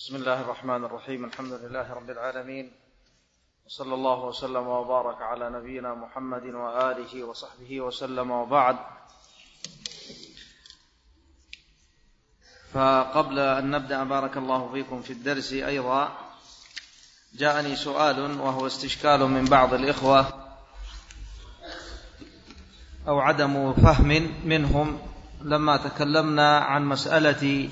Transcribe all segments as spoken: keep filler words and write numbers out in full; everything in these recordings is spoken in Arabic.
بسم الله الرحمن الرحيم. الحمد لله رب العالمين، وصلى الله وسلم وبارك على نبينا محمد وآله وصحبه وسلم، وبعد. فقبل أن نبدأ بارك الله فيكم في الدرس أيضا جاءني سؤال وهو استشكال من بعض الإخوة أو عدم فهم منهم لما تكلمنا عن مسألة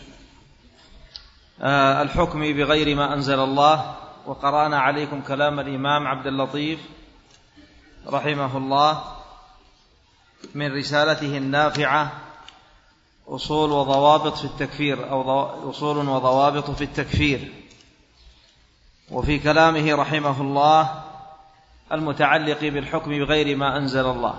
الحكم بغير ما أنزل الله، وقرأنا عليكم كلام الإمام عبد اللطيف رحمه الله من رسالته النافعة أصول وضوابط في التكفير أو أصول وضوابط في التكفير، وفي كلامه رحمه الله المتعلق بالحكم بغير ما أنزل الله.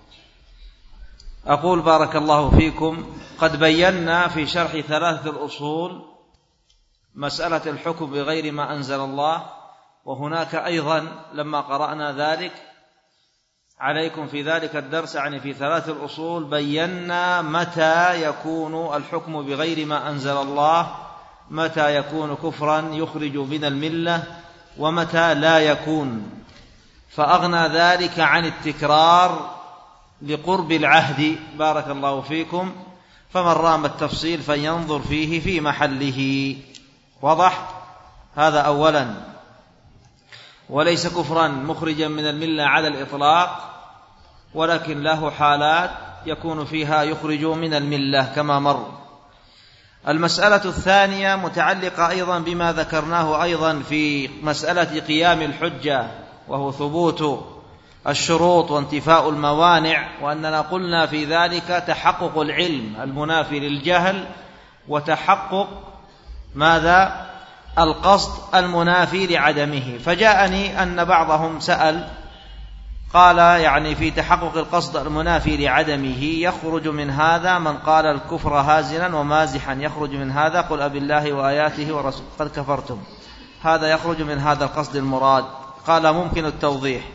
أقول بارك الله فيكم قد بينا في شرح ثلاثة الأصول مسألة الحكم بغير ما أنزل الله، وهناك أيضا لما قرأنا ذلك عليكم في ذلك الدرس يعني في ثلاث الأصول بينا متى يكون الحكم بغير ما أنزل الله، متى يكون كفرا يخرج من الملة، ومتى لا يكون، فأغنى ذلك عن التكرار لقرب العهد بارك الله فيكم. فمن رام التفصيل فينظر فيه في محله. واضح؟ هذا أولا. وليس كفرا مخرجا من الملة على الإطلاق، ولكن له حالات يكون فيها يخرج من الملة كما مر. المسألة الثانية متعلقة أيضا بما ذكرناه أيضا في مسألة قيام الحجة، وهو ثبوت الشروط وانتفاء الموانع، وأننا قلنا في ذلك تحقق العلم المنافي للجهل، وتحقق ماذا؟ القصد المنافي لعدمه. فجاءني أن بعضهم سأل قال يعني في تحقق القصد المنافي لعدمه يخرج من هذا من قال الكفر هازلا ومازحا، يخرج من هذا قل أبي الله وآياته ورسوله قد كفرتم، هذا يخرج من هذا القصد المراد. قال ممكن التوضيح.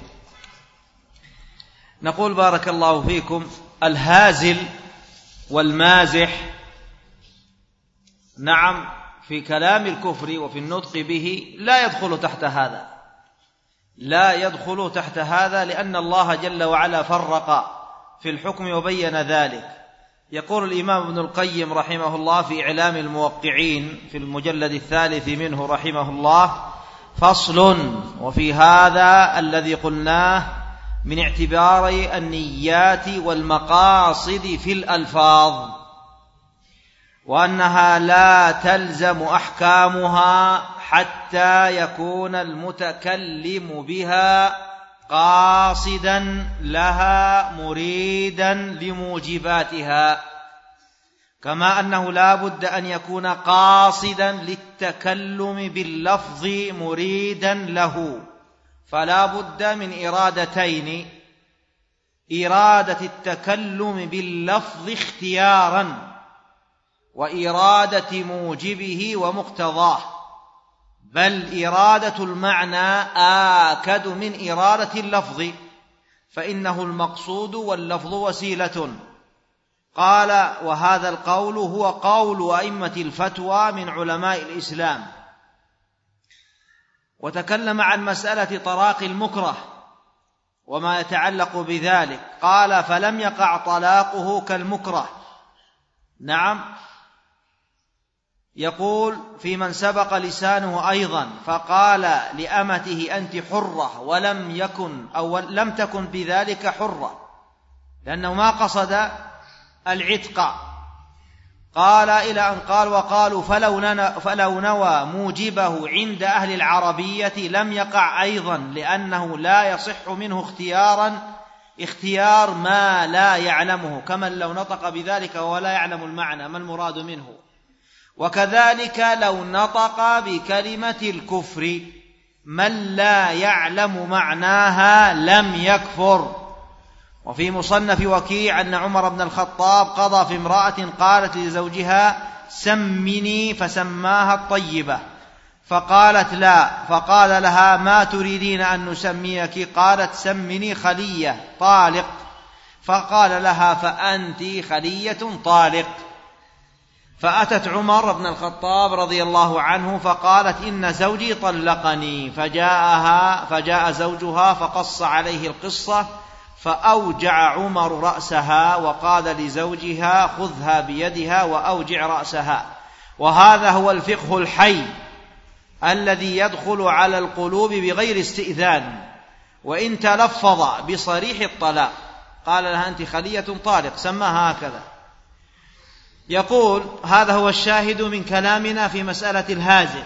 نقول بارك الله فيكم الهازل والمازح نعم في كلام الكفر وفي النطق به لا يدخل تحت هذا، لا يدخل تحت هذا، لأن الله جل وعلا فرق في الحكم وبين ذلك. يقول الإمام ابن القيم رحمه الله في إعلام الموقعين في المجلد الثالث منه رحمه الله: فصل. وفي هذا الذي قلناه من اعتبار النيات والمقاصد في الألفاظ، وأنها لا تلزم أحكامها حتى يكون المتكلم بها قاصدا لها مريدا لموجباتها، كما أنه لا بد أن يكون قاصدا للتكلم باللفظ مريدا له. فلا بد من إرادتين: إرادة التكلم باللفظ اختيارا، وإرادة موجبه ومقتضاه، بل إرادة المعنى آكد من إرادة اللفظ، فإنه المقصود واللفظ وسيلة. قال: وهذا القول هو قول أئمة الفتوى من علماء الإسلام. وتكلم عن مسألة طلاق المكره وما يتعلق بذلك. قال: فلم يقع طلاقه كالمكره. نعم. يقول في من سبق لسانه أيضا فقال لأمته أنت حرة ولم يكن أو لم تكن بذلك حرة، لأنه ما قصد العتق. قال إلى أن قال: وقالوا فلو, فلو نوى موجبه عند أهل العربية لم يقع أيضا، لأنه لا يصح منه اختيارا اختيار ما لا يعلمه، كمن لو نطق بذلك ولا يعلم المعنى ما المراد منه. وكذلك لو نطق بكلمة الكفر من لا يعلم معناها لم يكفر. وفي مصنف وكيع أن عمر بن الخطاب قضى في امرأة قالت لزوجها سمني، فسماها الطيبة، فقالت لا، فقال لها ما تريدين أن نسميك؟ قالت سمني خلية طالق، فقال لها فأنت خلية طالق. فأتت عمر بن الخطاب رضي الله عنه فقالت إن زوجي طلقني، فجاءها فجاء زوجها فقص عليه القصة، فأوجع عمر رأسها وقال لزوجها خذها بيدها وأوجع رأسها. وهذا هو الفقه الحي الذي يدخل على القلوب بغير استئذان، وإن تلفظ بصريح الطلاق قال لها أنت خلية طالق سماها هكذا. يقول هذا هو الشاهد من كلامنا في مسألة الهازل.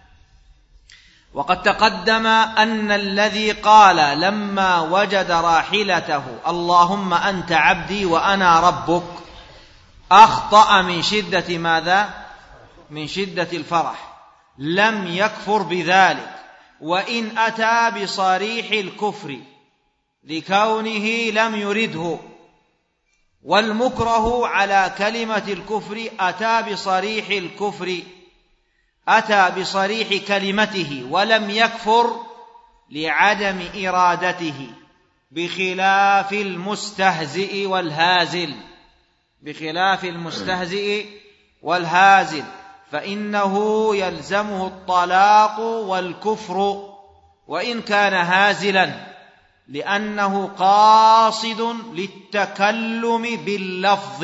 وقد تقدم أن الذي قال لما وجد راحلته اللهم أنت عبدي وأنا ربك أخطأ من شدة ماذا؟ من شدة الفرح، لم يكفر بذلك، وإن أتى بصريح الكفر لكونه لم يرده. والمكره على كلمة الكفر أتى بصريح الكفر، أتى بصريح كلمته ولم يكفر لعدم إرادته، بخلاف المستهزئ والهازل، بخلاف المستهزئ والهازل فإنه يلزمه الطلاق والكفر وإن كان هازلا، لأنه قاصد للتكلم باللفظ،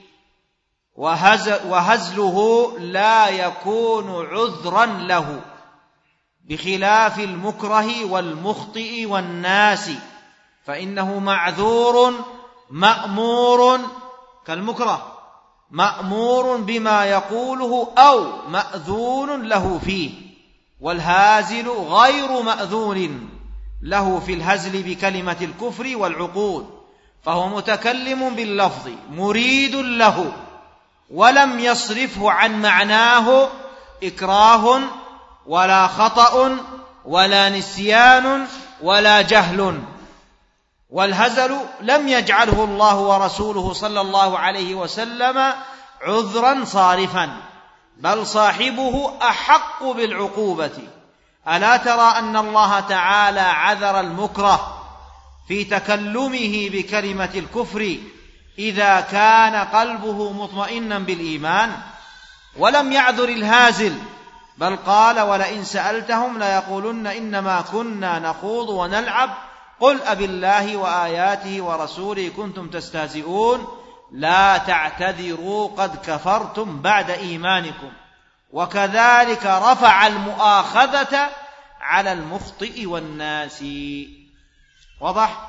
وهزله لا يكون عذرا له، بخلاف المكره والمخطئ والناس فإنه معذور مأمور كالمكره، مأمور بما يقوله أو مأذون له فيه، والهازل غير مأذون له في الهزل بكلمة الكفر والعقود، فهو متكلم باللفظ مريد له ولم يصرفه عن معناه إكراه ولا خطأ ولا نسيان ولا جهل. والهزل لم يجعله الله ورسوله صلى الله عليه وسلم عذرا صارفا، بل صاحبه أحق بالعقوبة. ألا ترى أن الله تعالى عذر المكره في تكلمه بكلمة الكفر إذا كان قلبه مطمئنا بالإيمان، ولم يعذر الهازل، بل قال ولئن سألتهم ليقولن إنما كنا نخوض ونلعب قل أبالله وآياته ورسوله كنتم تستهزئون لا تعتذروا قد كفرتم بعد إيمانكم. وكذلك رفع المؤاخذة على المخطئ والناس. واضح؟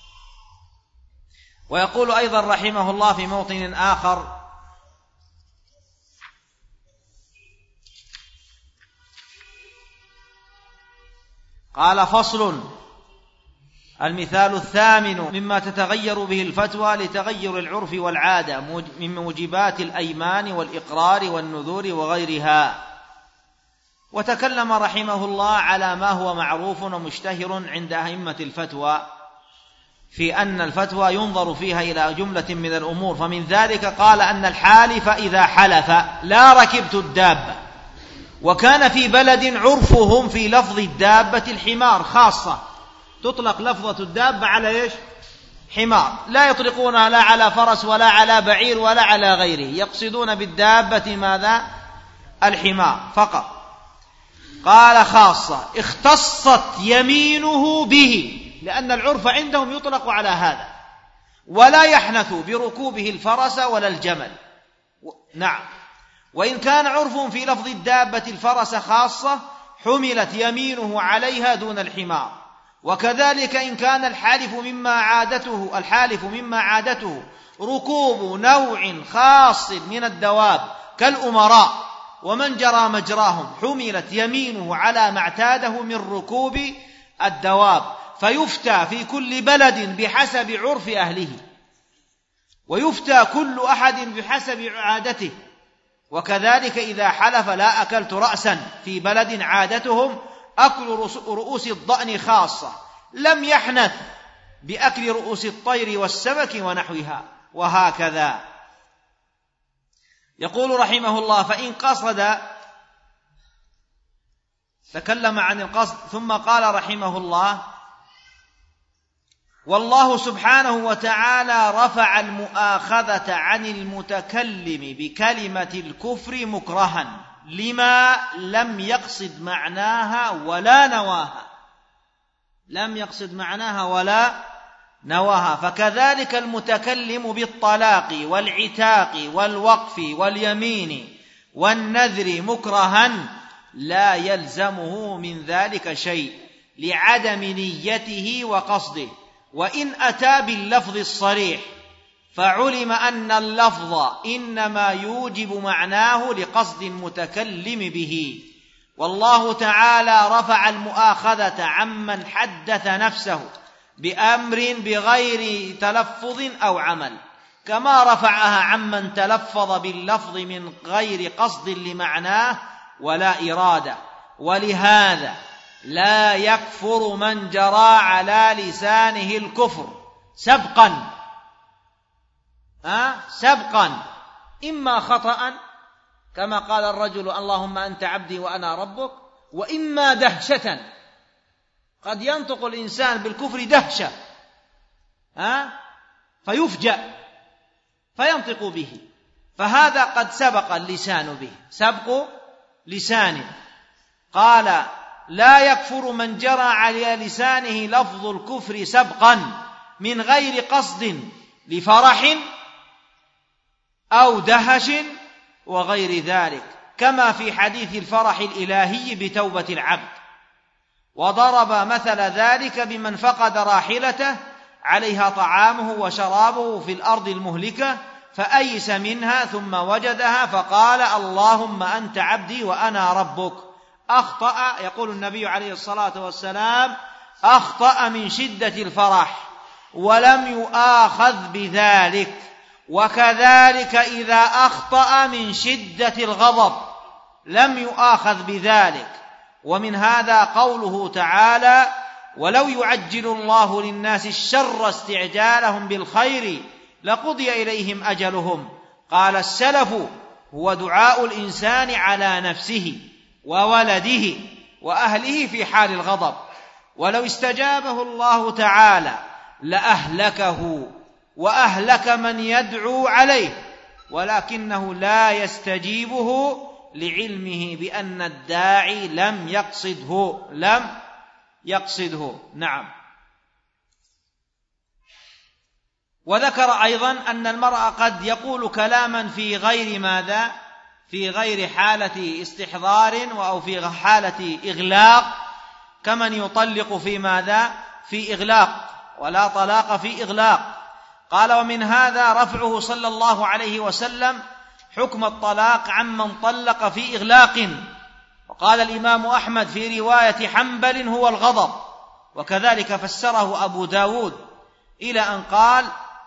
ويقول أيضا رحمه الله في موطن آخر قال فصل: المثال الثامن مما تتغير به الفتوى لتغير العرف والعادة من موجبات الأيمان والإقرار والنذور وغيرها. وتكلم رحمه الله على ما هو معروف ومشتهر عند أئمة الفتوى في أن الفتوى ينظر فيها إلى جملة من الأمور، فمن ذلك قال أن الحالف إذا حلف لا ركبت الدابة، وكان في بلد عرفهم في لفظ الدابة الحمار خاصة، تطلق لفظة الدابة على إيش؟ حمار، لا يطلقونها لا على فرس ولا على بعير ولا على غيره، يقصدون بالدابة ماذا؟ الحمار فقط. قال خاصة اختصت يمينه به، لأن العرف عندهم يطلق على هذا، ولا يحنث بركوبه الفرس ولا الجمل. نعم، وإن كان عرفهم في لفظ الدابة الفرس خاصة حملت يمينه عليها دون الحمار. وكذلك إن كان الحالف مما عادته الحالف مما عادته ركوب نوع خاص من الدواب كالأمراء ومن جرى مجراهم حملت يمينه على ما اعتاده من ركوب الدواب، فيفتى في كل بلد بحسب عرف أهله، ويفتى كل أحد بحسب عادته. وكذلك إذا حلف لا أكلت رأسا في بلد عادتهم أكل رؤوس الضأن خاصة، لم يحنث بأكل رؤوس الطير والسمك ونحوها، وهكذا. يقول رحمه الله: فإن قصد، تكلم عن القصد ثم قال رحمه الله: والله سبحانه وتعالى رفع المؤاخذة عن المتكلم بكلمة الكفر مكرها لما لم يقصد معناها ولا نواها، لم يقصد معناها ولا نواها. فكذلك المتكلم بالطلاق والعتاق والوقف واليمين والنذر مكرها لا يلزمه من ذلك شيء لعدم نيته وقصده، وإن أتى باللفظ الصريح فعلم أن اللفظ إنما يوجب معناه لقصد المتكلم به. والله تعالى رفع المؤاخذة عمن حدث نفسه بأمر بغير تلفظ أو عمل، كما رفعها عمن تلفظ باللفظ من غير قصد لمعناه ولا إرادة. ولهذا لا يكفر من جرى على لسانه الكفر سبقا أه؟ سبقا إما خطأ كما قال الرجل اللهم أنت عبدي وأنا ربك، وإما دهشة، قد ينطق الإنسان بالكفر دهشة أه؟ فيفجأ فينطق به، فهذا قد سبق اللسان به سبق لسانه. قال لا يكفر من جرى على لسانه لفظ الكفر سبقا من غير قصد لفرح أو دهش وغير ذلك، كما في حديث الفرح الإلهي بتوبة العبد. وضرب مثل ذلك بمن فقد راحلته عليها طعامه وشرابه في الأرض المهلكة فأيس منها ثم وجدها فقال اللهم أنت عبدي وأنا ربك. أخطأ، يقول النبي عليه الصلاة والسلام أخطأ من شدة الفرح ولم يؤاخذ بذلك، وكذلك إذا أخطأ من شدة الغضب لم يؤاخذ بذلك. ومن هذا قوله تعالى ولو يعجل الله للناس الشر استعجالهم بالخير لقضي إليهم أجلهم. قال السلف هو دعاء الإنسان على نفسه وولده وأهله في حال الغضب، ولو استجابه الله تعالى لأهلكه وأهلك من يدعو عليه، ولكنه لا يستجيبه لعلمه بأن الداعي لم يقصده لم يقصده نعم. وذكر أيضا أن المرء قد يقول كلاما في غير ماذا في غير حالة استحضار أو في حالة إغلاق، كمن يطلق في ماذا في إغلاق، ولا طلاق في إغلاق. قال ومن هذا رفعه صلى الله عليه وسلم حكم الطلاق عمن طلق في إغلاق. وقال الإمام أحمد في رواية حنبل هو الغضب، وكذلك فسره أبو داود إلى أن قال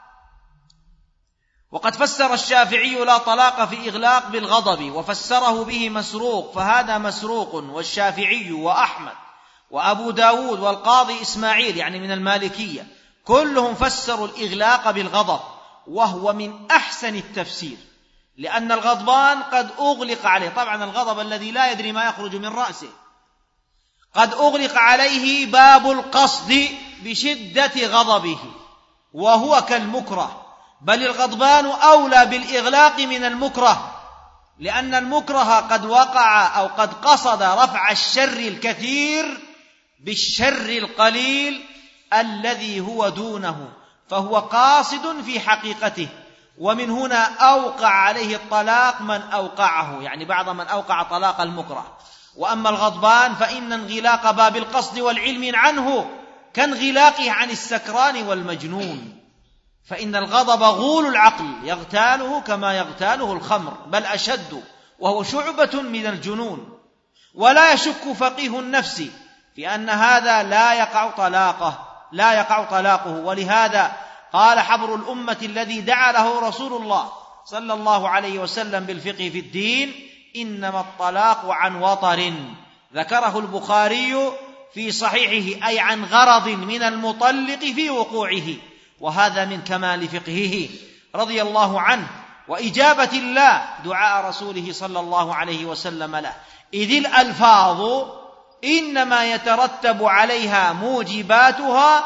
وقد فسر الشافعي لا طلاق في إغلاق بالغضب وفسره به مسروق، فهذا مسروق والشافعي وأحمد وأبو داود والقاضي إسماعيل يعني من المالكية كلهم فسروا الإغلاق بالغضب، وهو من أحسن التفسير، لأن الغضبان قد أغلق عليه، طبعا الغضب الذي لا يدري ما يخرج من رأسه قد أغلق عليه باب القصد بشدة غضبه وهو كالمكره، بل الغضبان أولى بالإغلاق من المكره، لأن المكره قد وقع أو قد قصد رفع الشر الكثير بالشر القليل الذي هو دونه، فهو قاصد في حقيقته. ومن هنا أوقع عليه الطلاق من أوقعه، يعني بعض من أوقع طلاق المكره. وأما الغضبان فإن انغلاق باب القصد والعلم عنه كانغلاقه عن السكران والمجنون، فإن الغضب غول العقل يغتاله كما يغتاله الخمر بل أشد، وهو شعبة من الجنون. ولا يشك فقيه النفس في أن هذا لا يقع طلاقه لا يقع طلاقه ولهذا قال حبر الأمة الذي دعا له رسول الله صلى الله عليه وسلم بالفقه في الدين إنما الطلاق عن وطر، ذكره البخاري في صحيحه أي عن غرض من المطلق في وقوعه، وهذا من كمال فقهه رضي الله عنه وإجابة الله دعاء رسوله صلى الله عليه وسلم له، إذ الألفاظ إنما يترتب عليها موجباتها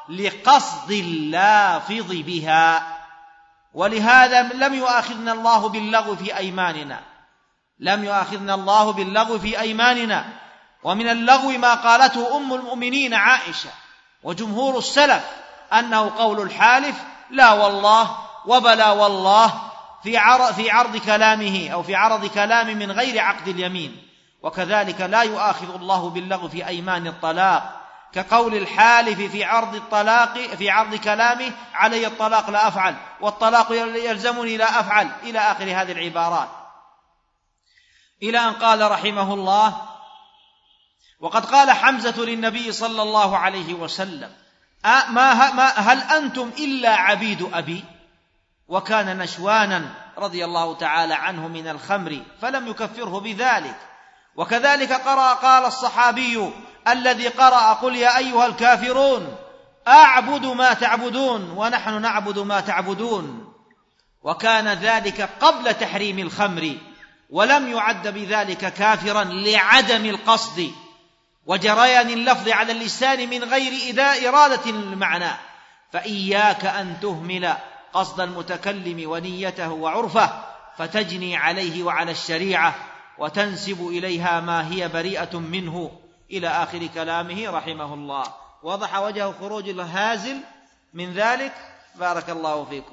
لقصد اللافظ بها. ولهذا لم يؤاخذنا الله باللغو في أيماننا، لم يؤاخذنا الله باللغو في أيماننا. ومن اللغو ما قالته أم المؤمنين عائشة وجمهور السلف أنه قول الحالف لا والله وبلا والله في عرض, في عرض كلامه أو في عرض كلام من غير عقد اليمين. وكذلك لا يؤاخذ الله باللغو في أيمان الطلاق كقول الحالف في عرض الطلاق في عرض كلامه علي الطلاق لا أفعل والطلاق يلزمني لا أفعل إلى آخر هذه العبارات، إلى أن قال رحمه الله: وقد قال حمزة للنبي صلى الله عليه وسلم: ما هل أنتم إلا عبيد أبي؟ وكان نشوانا رضي الله تعالى عنه من الخمر فلم يكفره بذلك. وكذلك قرأ قال الصحابي الذي قرأ: قل يا أيها الكافرون أعبد ما تعبدون ونحن نعبد ما تعبدون. وكان ذلك قبل تحريم الخمر، ولم يعد بذلك كافرا لعدم القصد وجريان اللفظ على اللسان من غير إرادة المعنى. فإياك أن تهمل قصد المتكلم ونيته وعرفه فتجني عليه وعلى الشريعة وتنسب إليها ما هي بريئة منه، إلى آخر كلامه رحمه الله. وضح وجه خروج الهازل من ذلك. بارك الله فيكم.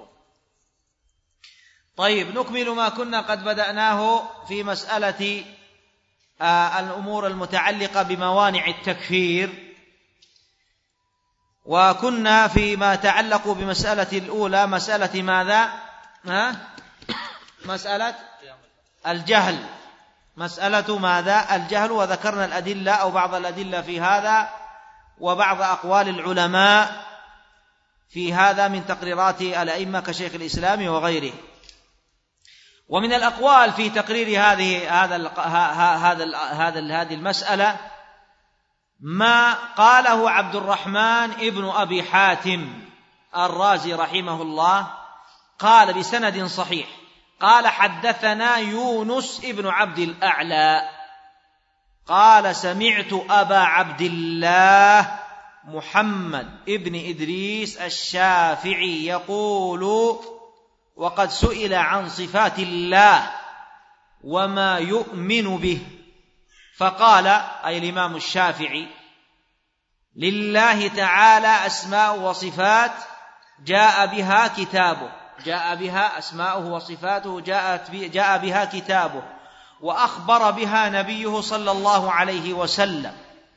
طيب، نكمل ما كنا قد بدأناه في مسألة آه الأمور المتعلقة بموانع التكفير. وكنا فيما تعلق بمسألة الأولى مسألة ماذا؟ ها؟ مسألة الجهل، مسألة ماذا؟ الجهل. وذكرنا الأدلة أو بعض الأدلة في هذا وبعض أقوال العلماء في هذا من تقريرات الأئمة كشيخ الإسلام وغيره. ومن الأقوال في تقرير هذه هذا هذا هذا هذه المسألة ما قاله عبد الرحمن ابن أبي حاتم الرازي رحمه الله، قال بسند صحيح: قال حدثنا يونس ابن عبد الأعلى قال سمعت أبا عبد الله محمد ابن إدريس الشافعي يقول: وقد سئل عن صفات الله وما يؤمن به، فقال أي الإمام الشافعي: لله تعالى أسماء وصفات جاء بها كتابه، جاء بها أسماؤه وصفاته جاءت جاء بها كتابه، وأخبر بها نبيه صلى الله عليه وسلم،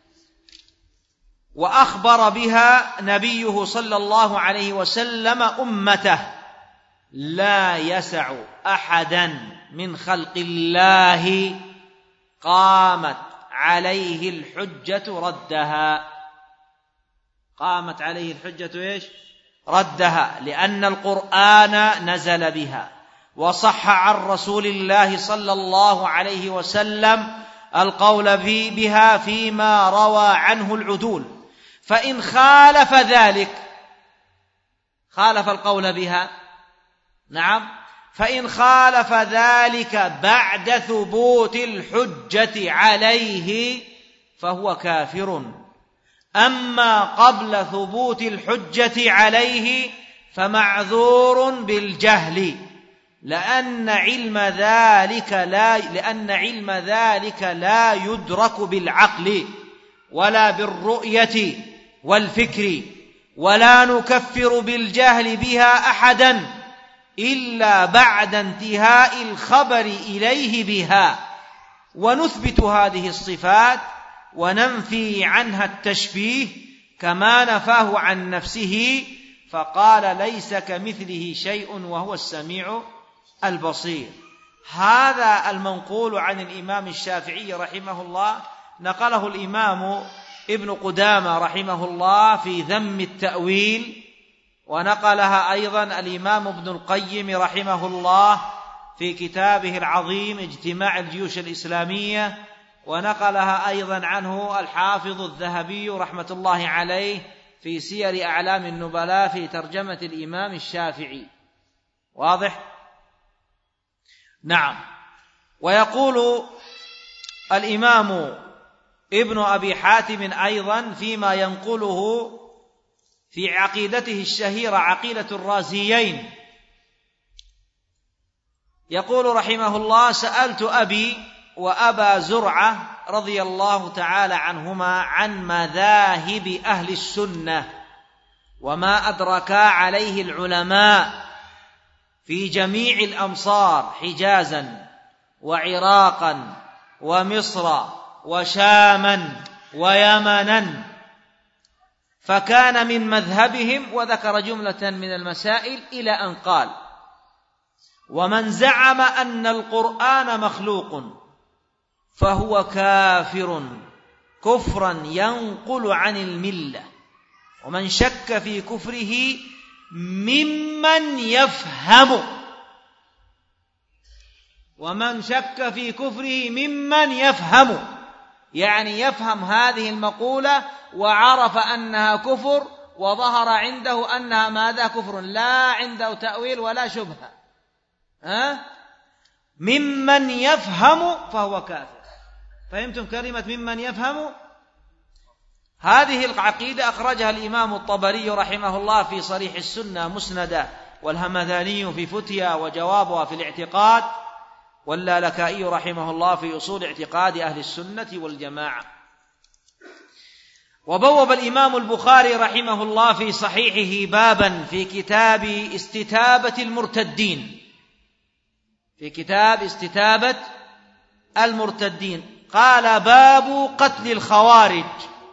وأخبر بها نبيه صلى الله عليه وسلم أمته. لا يسع أحدا من خلق الله قامت عليه الحجة ردها، قامت عليه الحجة إيش؟ ردها، لأن القرآن نزل بها وصح عن رسول الله صلى الله عليه وسلم القول بها فيما روى عنه العدول. فإن خالف ذلك، خالف القول بها، نعم، فإن خالف ذلك بعد ثبوت الحجة عليه فهو كافر. أما قبل ثبوت الحجة عليه فمعذور بالجهل، لأن علم ذلك لا لأن علم ذلك لا يدرك بالعقل ولا بالرؤية والفكر، ولا نكفر بالجهل بها أحدا إلا بعد انتهاء الخبر إليه بها، ونثبت هذه الصفات وننفي عنها التشبيه كما نفاه عن نفسه، فقال: ليس كمثله شيء وهو السميع البصير. هذا المنقول عن الإمام الشافعي رحمه الله نقله الإمام ابن قدامة رحمه الله في ذم التأويل، ونقلها أيضا الإمام ابن القيم رحمه الله في كتابه العظيم اجتماع الجيوش الإسلامية، ونقلها أيضا عنه الحافظ الذهبي رحمة الله عليه في سير أعلام النبلاء في ترجمة الإمام الشافعي. واضح؟ نعم. ويقول الإمام ابن أبي حاتم أيضا فيما ينقله في عقيدته الشهيرة عقيدة الرازيين، يقول رحمه الله: سألت أبي وأبا زرعة رضي الله تعالى عنهما عن مذاهب أهل السنة وما أدركا عليه العلماء في جميع الأمصار حجازا وعراقا ومصر وشاما ويمنا، فكان من مذهبهم، وذكر جملة من المسائل إلى أن قال: ومن زعم أن القرآن مخلوق فهو كافر كفرا ينقل عن الملة، ومن شك في كفره ممن يفهم ومن شك في كفره ممن يفهم يعني يفهم هذه المقولة وعرف أنها كفر وظهر عنده أنها ماذا؟ كفر، لا عنده تأويل ولا شبهة، ها؟ ممن يفهم فهو كافر. فهمتم كلمة ممن يفهم؟ هذه العقيدة أخرجها الإمام الطبري رحمه الله في صريح السنة مسندة، والهمذاني في فتيا وجوابها في الاعتقاد، واللالكائي رحمه الله في أصول اعتقاد أهل السنة والجماعة. وبوب الإمام البخاري رحمه الله في صحيحه بابا في كتاب استتابة المرتدين في كتاب استتابة المرتدين قال: باب قتل الخوارج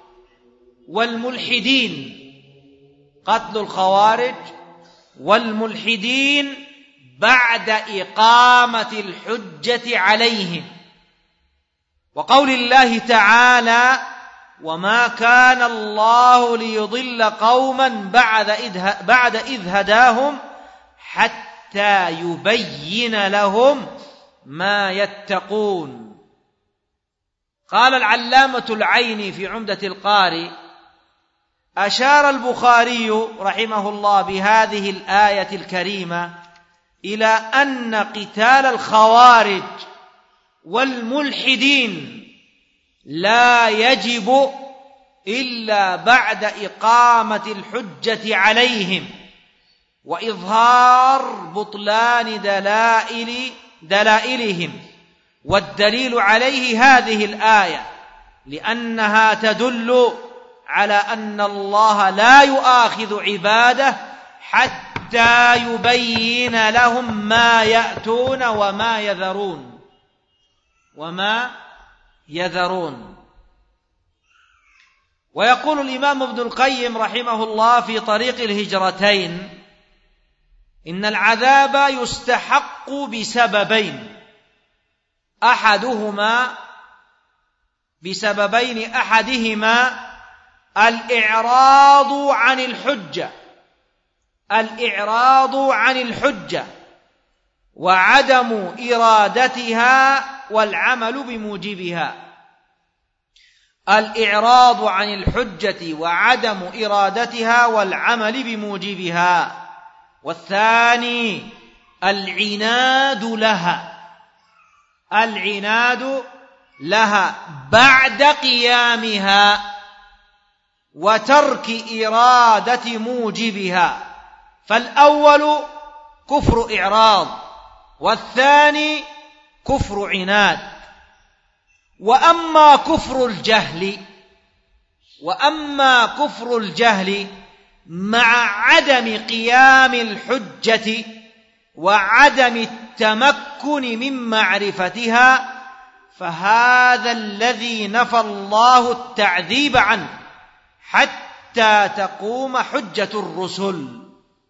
والملحدين قتل الخوارج والملحدين بعد إقامة الحجة عليهم، وقول الله تعالى: وما كان الله ليضل قوما بعد إذ بعد إذ هداهم حتى يبين لهم ما يتقون. قال العلامة العيني في عمدة القاري: أشار البخاري رحمه الله بهذه الآية الكريمة إلى أن قتال الخوارج والملحدين لا يجب إلا بعد إقامة الحجة عليهم وإظهار بطلان دلائل دلائلهم، والدليل عليه هذه الآية، لأنها تدل على أن الله لا يؤاخذ عباده حتى يبين لهم ما يأتون وما يذرون وما يذرون. ويقول الإمام ابن القيم رحمه الله في طريق الهجرتين: إن العذاب يستحق بسببين أحدهما بسببين أحدهما الإعراض عن الحجة الإعراض عن الحجة وعدم إرادتها والعمل بموجبها الإعراض عن الحجة وعدم إرادتها والعمل بموجبها. والثاني العناد لها العناد لها بعد قيامها وترك إرادة موجبها، فالأول كفر إعراض والثاني كفر عناد. وأما كفر الجهل وأما كفر الجهل مع عدم قيام الحجة وعدم التمكن من معرفتها، فهذا الذي نفى الله التعذيب عنه حتى تقوم حجة الرسل.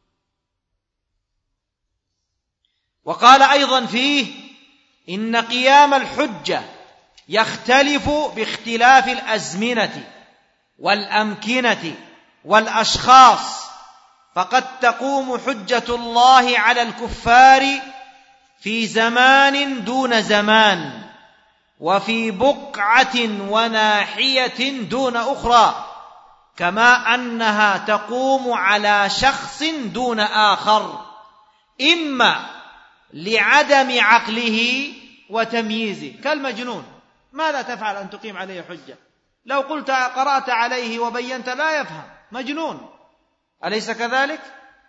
وقال أيضا فيه: إن قيام الحجة يختلف باختلاف الأزمنة والأمكنة والأشخاص، فقد تقوم حجة الله على الكفار في زمان دون زمان، وفي بقعة وناحية دون أخرى، كما أنها تقوم على شخص دون آخر، إما لعدم عقله وتمييزه، كالمجنون، ماذا تفعل أن تقيم عليه حجة؟ لو قلت قرأت عليه وبينت لا يفهم، مجنون، أليس كذلك؟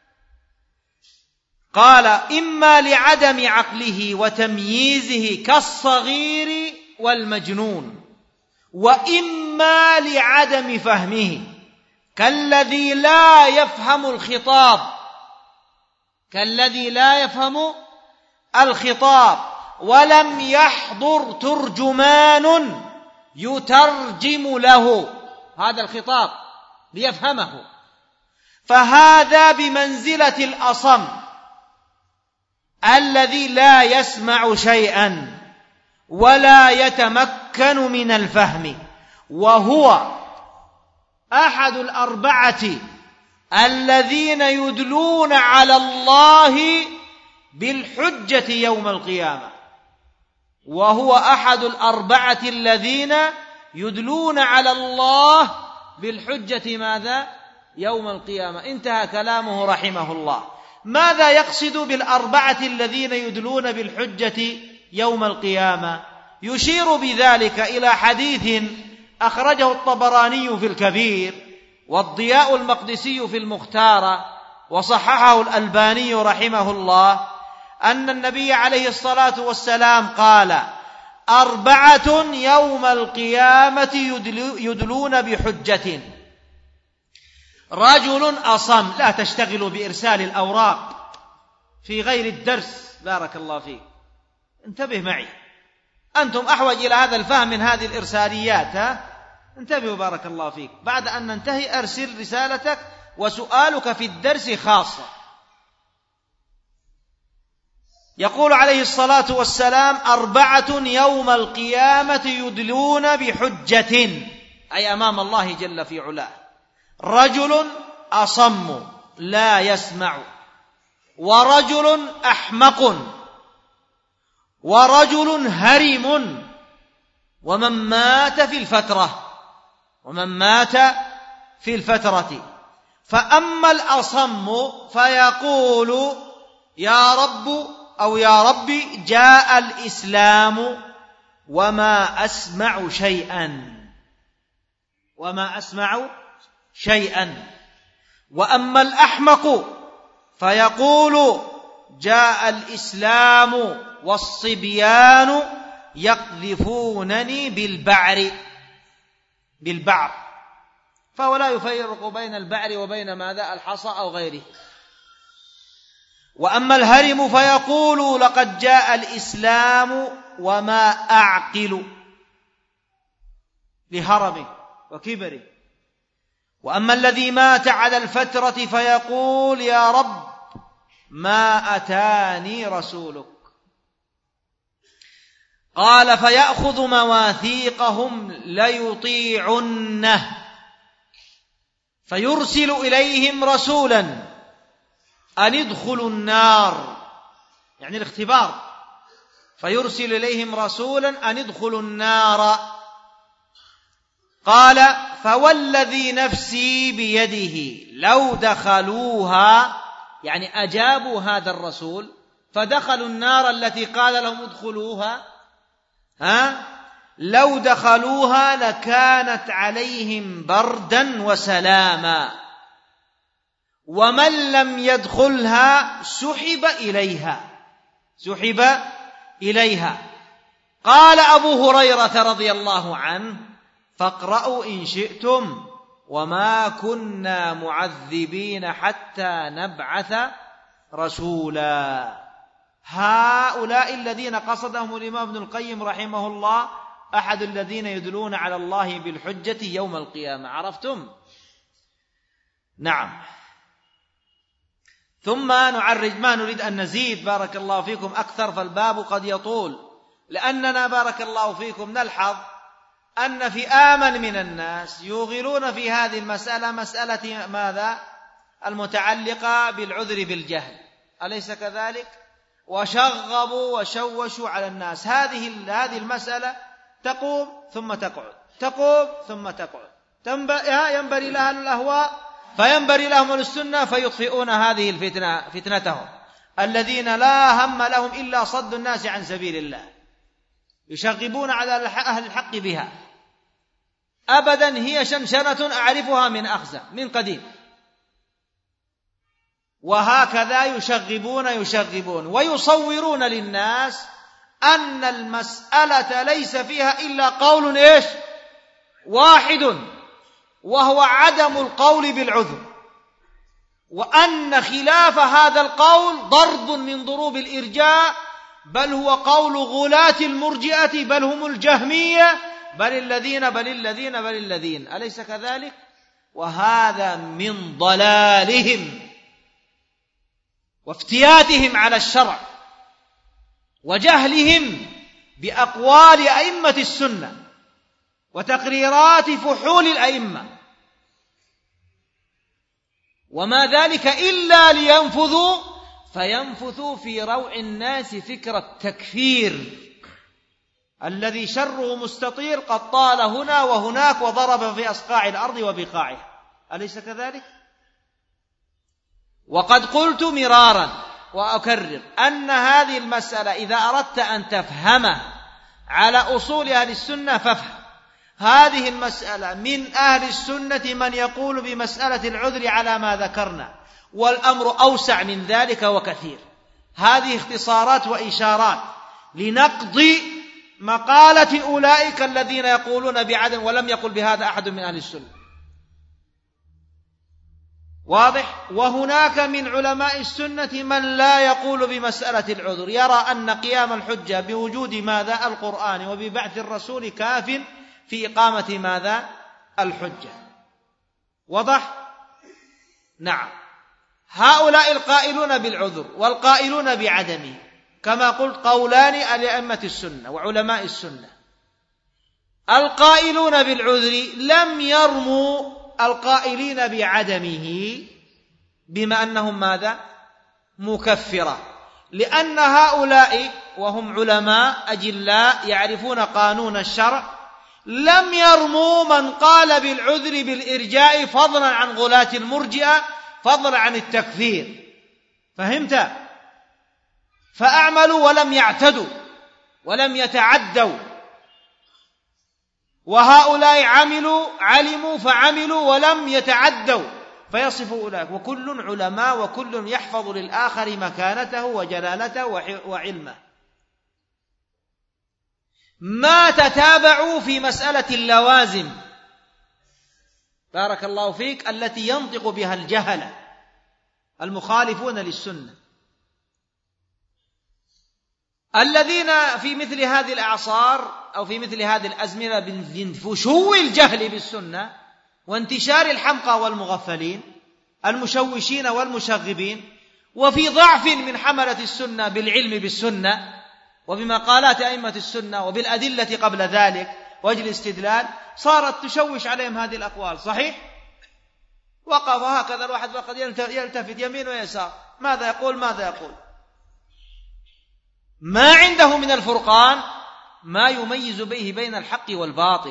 قال إما لعدم عقله وتمييزه كالصغير والمجنون، وإما لعدم فهمه كالذي لا يفهم الخطاب كالذي لا يفهم الخطاب ولم يحضر ترجمان يترجم له هذا الخطاب ليفهمه، فهذا بمنزلة الأصم الذي لا يسمع شيئا ولا يتمكن من الفهم، وهو أحد الأربعة الذين يدلون على الله بالحجة يوم القيامة وهو أحد الأربعة الذين يدلون على الله بالحجة ماذا؟ يوم القيامة. انتهى كلامه رحمه الله. ماذا يقصد بالأربعة الذين يدلون بالحجة يوم القيامة؟ يشير بذلك إلى حديث أخرجه الطبراني في الكبير والضياء المقدسي في المختار وصححه الألباني رحمه الله، أن النبي عليه الصلاة والسلام قال: أربعة يوم القيامة يدلون بحجة: رجل أصم. لا تشتغلوا بإرسال الأوراق في غير الدرس، بارك الله فيك، انتبه معي، أنتم أحوج إلى هذا الفهم من هذه الإرساليات، ها؟ انتبهوا بارك الله فيك. بعد أن ننتهي أرسل رسالتك وسؤالك في الدرس خاصة. يقول عليه الصلاة والسلام: أربعة يوم القيامة يدلون بحجة، أي أمام الله جل في علاه: رجل أصم لا يسمع، ورجل أحمق، ورجل هرم، ومن مات في الفترة ومن مات في الفترة فأما الأصم فيقول: يا رب أو يا ربي جاء الإسلام وما أسمع شيئا وما أسمع شيئا وأما الأحمق فيقول: جاء الإسلام والصبيان يقذفونني بالبعر بالبعر فهو لا يفرق بين البعر وبين ماذا؟ الحصى أو غيره. وأما الهرم فيقول: لقد جاء الإسلام وما أعقل، لهرمه وكبره. وأما الذي مات على الفترة فيقول: يا رب ما أتاني رسولك. قال: فيأخذ مواثيقهم ليطيعنه فيرسل إليهم رسولا أن ادخلوا النار، يعني الاختبار، فيرسل إليهم رسولا أن ادخلوا النار. قال: فوالذي نفسي بيده لو دخلوها، يعني أجابوا هذا الرسول فدخلوا النار التي قال لهم ادخلوها، ها لو دخلوها لكانت عليهم بردا وسلاما، ومن لم يدخلها سحب إليها سحب إليها. قال أبو هريرة رضي الله عنه: فاقرأوا إن شئتم وما كنا معذبين حتى نبعث رسولا. هؤلاء الذين قصدهم الإمام ابن القيم رحمه الله أحد الذين يدلون على الله بالحجة يوم القيامة. عرفتم؟ نعم. ثم نعرج، ما نريد أن نزيد بارك الله فيكم أكثر، فالباب قد يطول، لأننا بارك الله فيكم نلحظ أن فئاما من الناس يوغلون في هذه المسألة، مسألة ماذا؟ المتعلقة بالعذر بالجهل، أليس كذلك؟ وشغبوا وشوشوا على الناس. هذه هذه المسألة تقوم ثم تقعد، تقوم ثم تقعد، ينبري لها الأهواء فينبري لهم السنة فيطفئون هذه الفتنة فتنتهم، الذين لا هم لهم إلا صد الناس عن سبيل الله، يشغبون على أهل الحق بها أبدا. هي شنشنة أعرفها من أخزى من قديم، وهكذا يشغبون يشغبون ويصورون للناس أن المسألة ليس فيها إلا قول إيش واحد، وهو عدم القول بالعذر، وأن خلاف هذا القول ضرب من ضروب الإرجاء، بل هو قول غلاة المرجئة، بل هم الجهمية، بل الذين بل الذين بل الذين أليس كذلك؟ وهذا من ضلالهم وافتياتهم على الشرع وجهلهم بأقوال أئمة السنة وتقريرات فحول الأئمة، وما ذلك إلا لينفذوا فينفثوا في روع الناس فكر التكفير الذي شره مستطير قد طال هنا وهناك وضرب في أصقاع الأرض وبقاعها، أليس كذلك؟ وقد قلت مرارا وأكرر أن هذه المسألة إذا أردت أن تفهمها على أصول أهل السنة فافهم. هذه المسألة من أهل السنة من يقول بمسألة العذر على ما ذكرنا، والأمر أوسع من ذلك وكثير. هذه اختصارات وإشارات لنقض مقالة أولئك الذين يقولون بعدم، ولم يقل بهذا أحد من أهل السنة. واضح؟ وهناك من علماء السنة من لا يقول بمسألة العذر، يرى أن قيام الحجة بوجود ماذا القرآن وببعث الرسول كاف في إقامة ماذا الحجة. وضح؟ نعم. هؤلاء القائلون بالعذر والقائلون بعدمه كما قلت قولان لأئمة السنة وعلماء السنة. القائلون بالعذر لم يرموا القائلين بعدمه بما أنهم ماذا مكفرة، لأن هؤلاء وهم علماء أجلاء يعرفون قانون الشرع لم يرموا من قال بالعذر بالإرجاء فضلا عن غلاة المرجئة، فضلا عن التكفير. فهمت؟ فأعملوا ولم يعتدوا ولم يتعدوا، وهؤلاء عملوا علموا فعملوا ولم يتعدوا، فيصفوا أولئك. وكل علماء وكل يحفظ للآخر مكانته وجلالته وعلمه. ما تتابعوا في مسألة اللوازم بارك الله فيك التي ينطق بها الجهلة المخالفون للسنة، الذين في مثل هذه الأعصار أو في مثل هذه الأزمنة من فشو الجهل بالسنة وانتشار الحمقى والمغفلين المشوشين والمشغبين، وفي ضعف من حملة السنة بالعلم بالسنة وبمقالات أئمة السنة وبالأدلة قبل ذلك وجه الاستدلال، صارت تشوش عليهم هذه الأقوال. صحيح؟ وقف هكذا الواحد وقد يلتفت يمين ويسار، ماذا يقول ماذا يقول، ما عنده من الفرقان ما يميز به بين الحق والباطل،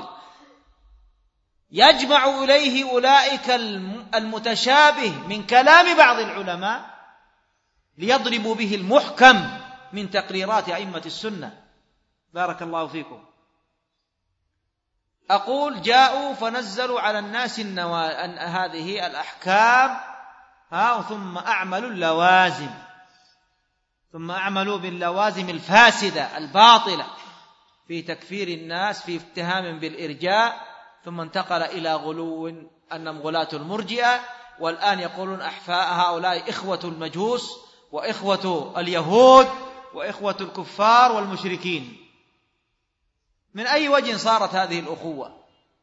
يجمع إليه أولئك المتشابه من كلام بعض العلماء ليضربوا به المحكم من تقريرات أئمة السنة. بارك الله فيكم. أقول جاءوا فنزلوا على الناس النوا... أن هذه الأحكام ها ثم أعملوا اللوازم، ثم أعملوا باللوازم الفاسدة الباطلة في تكفير الناس في اتهام بالإرجاء، ثم انتقل إلى غلو أنهم غلاة المرجئة، والآن يقولون أحفاء هؤلاء إخوة المجوس وإخوة اليهود وإخوة الكفار والمشركين. من أي وجه صارت هذه الأخوة؟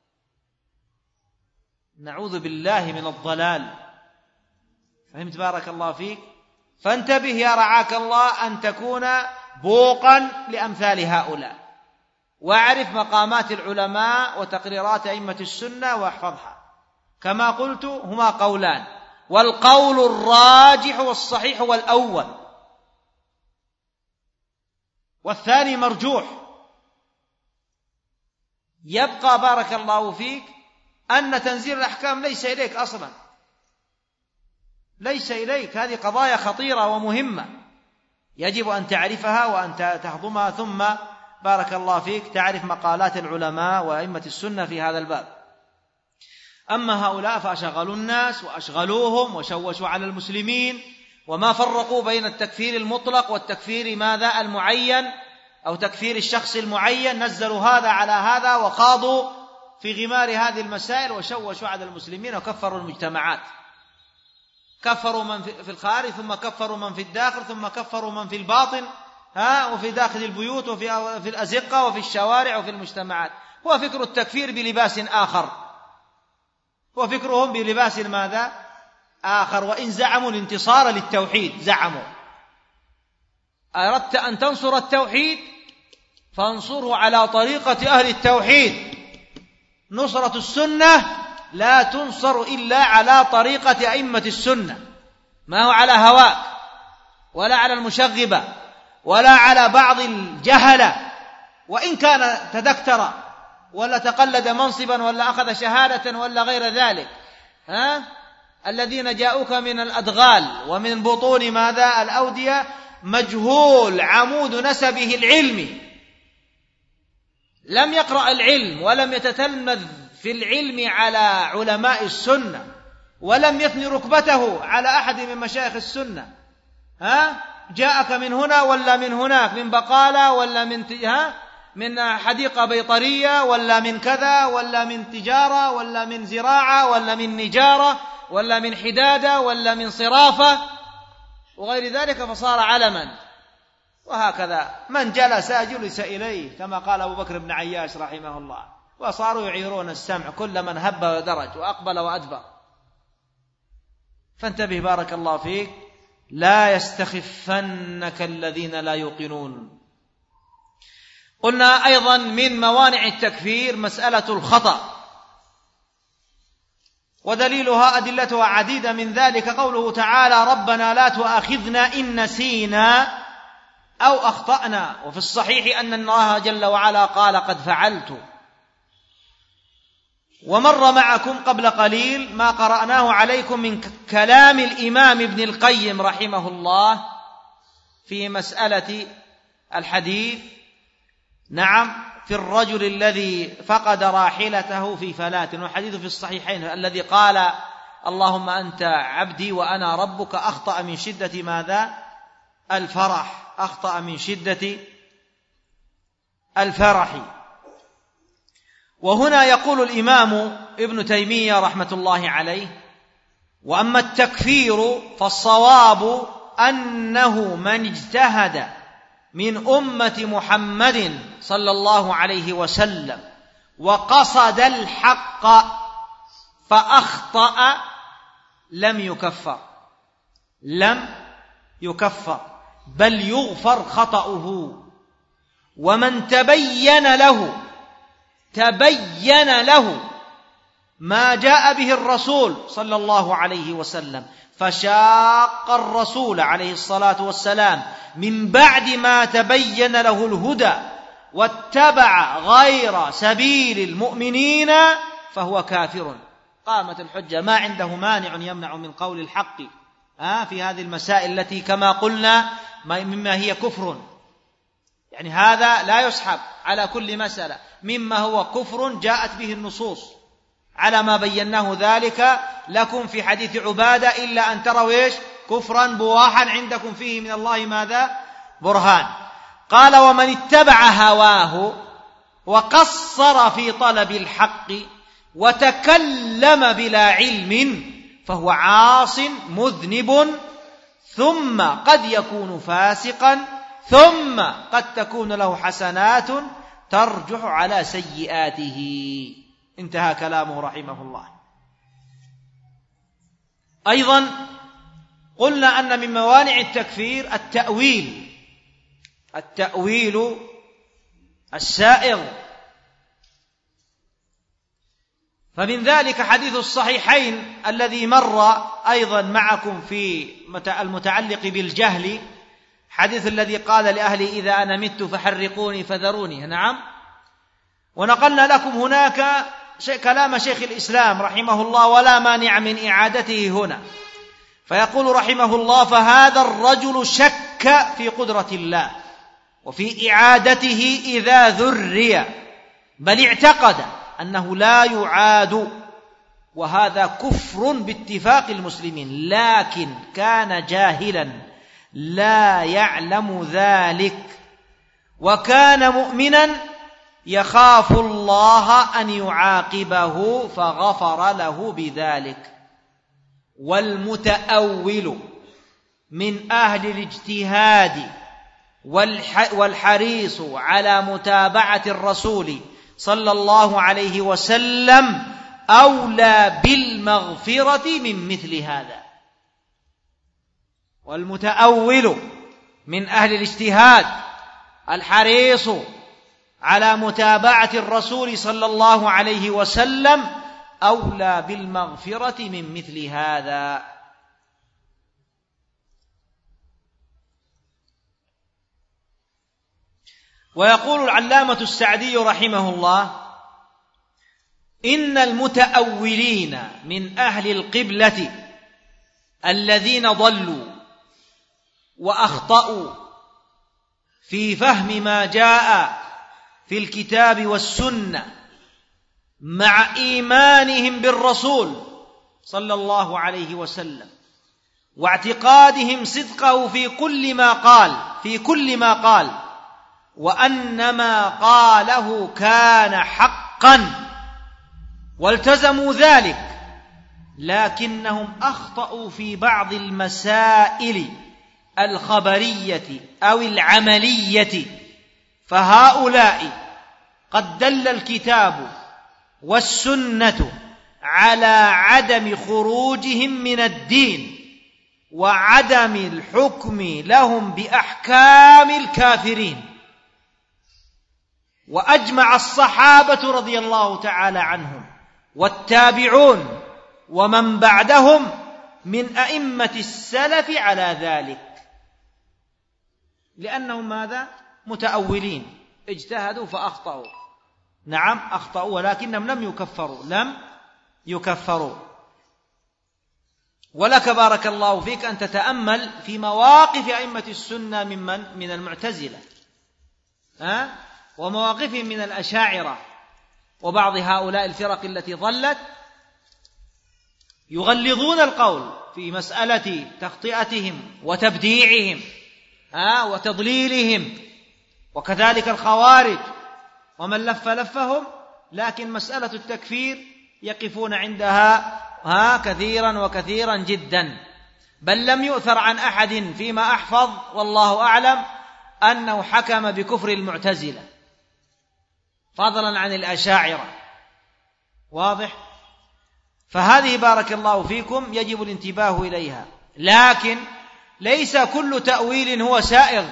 نعوذ بالله من الضلال. فهمت بارك الله فيك؟ فانتبه يا رعاك الله أن تكون بوقا لأمثال هؤلاء، واعرف مقامات العلماء وتقريرات أئمة السنة واحفظها. كما قلت هما قولان، والقول الراجح والصحيح هو الأول، والثاني مرجوح. يبقى بارك الله فيك أن تنزيل الأحكام ليس إليك أصلا، ليس إليك. هذه قضايا خطيرة ومهمة يجب أن تعرفها وأن تهضمها، ثم بارك الله فيك تعرف مقالات العلماء وأئمة السنة في هذا الباب. أما هؤلاء فأشغلوا الناس وأشغلوهم وشوشوا على المسلمين وما فرقوا بين التكفير المطلق والتكفير ماذا المعين أو تكفير الشخص المعين، نزلوا هذا على هذا وخاضوا في غمار هذه المسائل وشوشوا على المسلمين وكفروا المجتمعات، كفروا من في الخارج ثم كفروا من في الداخل ثم كفروا من في الباطن، ها وفي داخل البيوت وفي في الأزقة وفي الشوارع وفي المجتمعات. هو فكر التكفير بلباس آخر، هو فكرهم بلباس ماذا آخر. وإن زعموا الانتصار للتوحيد، زعموا أردت أن تنصر التوحيد فانصره على طريقة أهل التوحيد. نصرة السنة لا تنصر إلا على طريقة أئمة السنة، ما هو على هواك ولا على المشغبة ولا على بعض الجهلة، وإن كان تدكتر ولا تقلد منصبا ولا أخذ شهادة ولا غير ذلك، ها الذين جاءوك من الأدغال ومن بطون ماذا الأودية، مجهول عمود نسبه العلمي، لم يقرأ العلم ولم يتتلمذ في العلم على علماء السنة ولم يثني ركبته على أحد من مشايخ السنة، ها جاءك من هنا ولا من هناك، من بقالة ولا من ها من حديقة بيطرية ولا من كذا ولا من تجارة ولا من زراعة ولا من نجارة ولا من حدادة ولا من صرافة وغير ذلك، فصار علما. وهكذا من جلس جلس إليه كما قال أبو بكر بن عياش رحمه الله، وصاروا يعيرون السمع كل من هب ودرج وأقبل وأدبر. فانتبه بارك الله فيك، لا يستخفنك الذين لا يوقنون. قلنا أيضا من موانع التكفير مسألة الخطأ، ودليلها أدلتها عديدة، من ذلك قوله تعالى ربنا لا تؤاخذنا إن نسينا أو أخطأنا. وفي الصحيح أن الله جل وعلا قال قد فعلت. ومر معكم قبل قليل ما قرأناه عليكم من كلام الإمام ابن القيم رحمه الله في مسألة الحديث، نعم، في الرجل الذي فقد راحلته في فلاة، والحديث في الصحيحين الذي قال اللهم أنت عبدي وأنا ربك، أخطأ من شدة ماذا الفرح، أخطأ من شدة الفرح. وهنا يقول الإمام ابن تيمية رحمة الله عليه: وأما التكفير فالصواب أنه من اجتهد من أمة محمد صلى الله عليه وسلم وقصد الحق فأخطأ لم يكفر، لم يكفر بل يغفر خطأه. ومن تبين له تبين له ما جاء به الرسول صلى الله عليه وسلم فشاق الرسول عليه الصلاة والسلام من بعد ما تبين له الهدى واتبع غير سبيل المؤمنين فهو كافر. قامت الحجة، ما عنده مانع يمنع من قول الحق في هذه المسائل التي كما قلنا مما هي كفر، يعني هذا لا يسحب على كل مسألة، مما هو كفر جاءت به النصوص على ما بيناه ذلك لكم في حديث عبادة، إلا أن تروا إيش كفرا بواحا عندكم فيه من الله ماذا برهان. قال: ومن اتبع هواه وقصر في طلب الحق وتكلم بلا علم فهو عاص مذنب، ثم قد يكون فاسقا، ثم قد تكون له حسنات ترجح على سيئاته. انتهى كلامه رحمه الله. أيضا قلنا أن من موانع التكفير التأويل، التأويل السائغ. فمن ذلك حديث الصحيحين الذي مر أيضا معكم في المتعلق بالجهل، حديث الذي قال لأهلي إذا أنا مت فحرقوني فذروني، نعم. ونقلنا لكم هناك كلام شيخ الإسلام رحمه الله ولا مانع من إعادته هنا، فيقول رحمه الله: فهذا الرجل شك في قدرة الله وفي إعادته إذا ذري، بل اعتقد أنه لا يعاد وهذا كفر باتفاق المسلمين، لكن كان جاهلا لا يعلم ذلك، وكان مؤمنا يخاف الله أن يعاقبه فغفر له بذلك. والمتأول من أهل الاجتهاد والحريص على متابعة الرسول صلى الله عليه وسلم أولى بالمغفرة من مثل هذا. والمتأول من أهل الاجتهاد الحريص على متابعة الرسول صلى الله عليه وسلم أولى بالمغفرة من مثل هذا. ويقول العلامة السعدي رحمه الله: إن المتأولين من أهل القبلة الذين ضلوا وأخطأوا في فهم ما جاء في الكتاب والسنة مع إيمانهم بالرسول صلى الله عليه وسلم واعتقادهم صدقه في كل ما قال في كل ما قال وأن ما قاله كان حقا والتزموا ذلك، لكنهم أخطأوا في بعض المسائل الخبرية أو العملية، فهؤلاء قد دل الكتاب والسنة على عدم خروجهم من الدين وعدم الحكم لهم بأحكام الكافرين. وأجمع الصحابة رضي الله تعالى عنهم والتابعون ومن بعدهم من أئمة السلف على ذلك، لأنهم ماذا؟ متأولين، اجتهدوا فأخطأوا. نعم أخطأوا، ولكنهم لم يكفروا لم يكفروا. ولك بارك الله فيك أن تتأمل في مواقف أئمة السنة ممن من المعتزلة ها ومواقفهم من الأشاعرة وبعض هؤلاء الفرق التي ضلت، يغلظون القول في مسألة تخطئتهم وتبديعهم ها وتضليلهم، وكذلك الخوارج ومن لف لفهم، لكن مسألة التكفير يقفون عندها ها كثيرا وكثيرا جدا. بل لم يؤثر عن أحد فيما أحفظ والله أعلم أنه حكم بكفر المعتزلة فضلا عن الأشاعرة. واضح؟ فهذه بارك الله فيكم يجب الانتباه إليها، لكن ليس كل تأويل هو سائغ،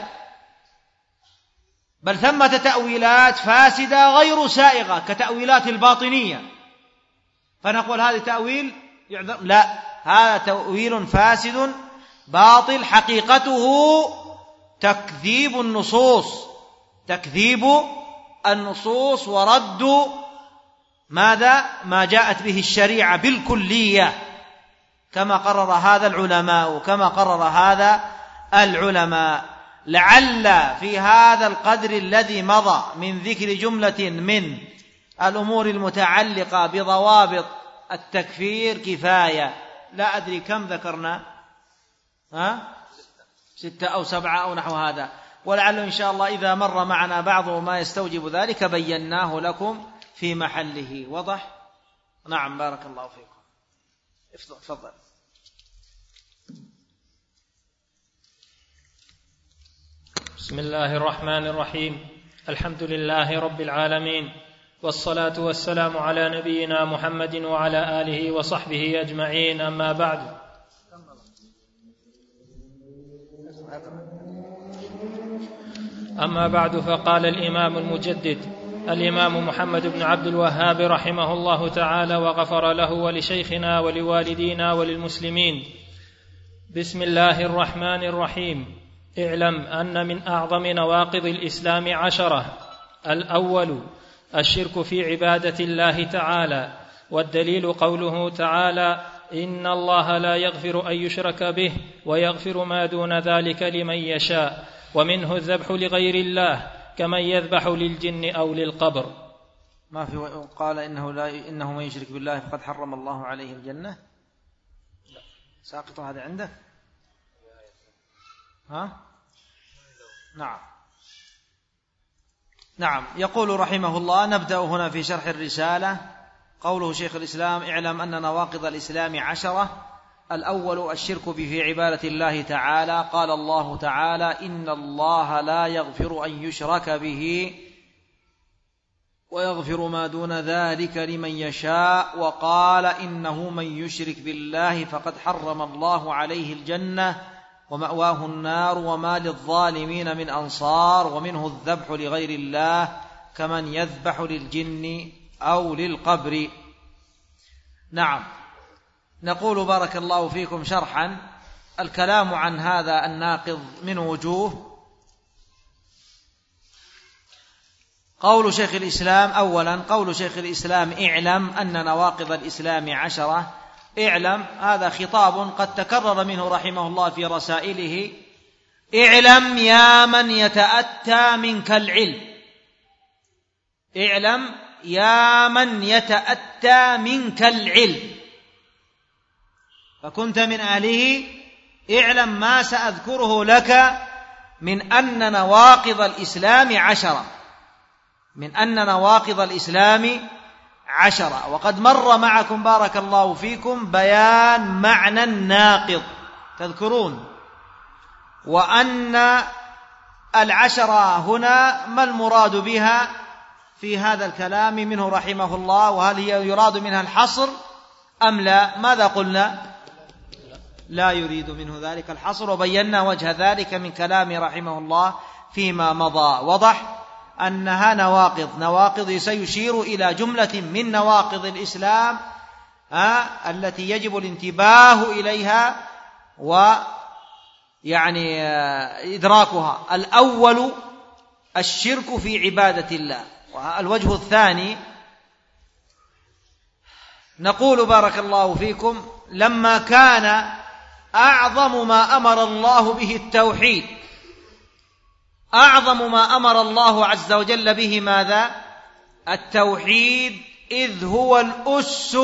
بل ثمة تأويلات فاسدة غير سائغة كتأويلات الباطنية، فنقول هذا تأويل يعذر؟ لا، هذا تأويل فاسد باطل حقيقته تكذيب النصوص تكذيب النصوص ورد ماذا؟ ما جاءت به الشريعة بالكلية، كما قرر هذا العلماء كما قرر هذا العلماء. لعل في هذا القدر الذي مضى من ذكر جملة من الأمور المتعلقة بضوابط التكفير كفاية. لا أدري كم ذكرنا، ها؟ ستة أو سبعة أو نحو هذا، ولعل إن شاء الله إذا مر معنا بعض ما يستوجب ذلك بيناه لكم في محله. وضح؟ نعم بارك الله فيكم. تفضل. بسم الله الرحمن الرحيم. الحمد لله رب العالمين، والصلاة والسلام على نبينا محمد وعلى آله وصحبه أجمعين، أما بعد. أما بعد فقال الإمام المجدد الإمام محمد بن عبد الوهاب رحمه الله تعالى وغفر له ولشيخنا ولوالدينا وللمسلمين: بسم الله الرحمن الرحيم. اعلم أن من أعظم نواقض الإسلام عشرة. الأول الشرك في عبادة الله تعالى، والدليل قوله تعالى: إن الله لا يغفر أن يشرك به ويغفر ما دون ذلك لمن يشاء، ومنه الذبح لغير الله كمن يذبح للجن أو للقبر. ما في قال إنه لا إنه من يشرك بالله فقد حرم الله عليه الجنة. لا ساقط هذا عندك. ها نعم نعم. يقول رحمه الله: نبدأ هنا في شرح الرسالة. قوله شيخ الإسلام: اعلم أن نواقض الإسلام عشرة. الأول الشرك في عبادة الله تعالى. قال الله تعالى: إن الله لا يغفر أن يشرك به ويغفر ما دون ذلك لمن يشاء. وقال: إنه من يشرك بالله فقد حرم الله عليه الجنة ومأواه النار وما للظالمين من أنصار. ومنه الذبح لغير الله كمن يذبح للجن أو للقبر. نعم. نقول بارك الله فيكم شرحا: الكلام عن هذا الناقض من وجوه. قول شيخ الإسلام: أولا قول شيخ الإسلام: اعلم أن نواقض الإسلام عشرة. اعلم هذا خطاب قد تكرر منه رحمه الله في رسائله: اعلم يا من يتأتى منك العلم، اعلم يا من يتأتى منك العلم، فكنت من أهله. اعلم ما سأذكره لك من أن نواقض الإسلام عشرة، من أن نواقض الإسلام عشرة. وقد مر معكم بارك الله فيكم بيان معنى الناقض، تذكرون، وأن العشرة هنا ما المراد بها في هذا الكلام منه رحمه الله، وهل هي يراد منها الحصر أم لا؟ ماذا قلنا؟ لا يريد منه ذلك الحصر، وبينا وجه ذلك من كلام رحمه الله فيما مضى. وضح أنها نواقض، نواقض سيشير إلى جملة من نواقض الإسلام آه التي يجب الانتباه إليها ويعني آه إدراكها. الأول الشرك في عبادة الله. والوجه الثاني نقول بارك الله فيكم: لما كان أعظم ما أمر الله به التوحيد، أعظم ما أمر الله عز وجل به ماذا؟ التوحيد، إذ هو الأس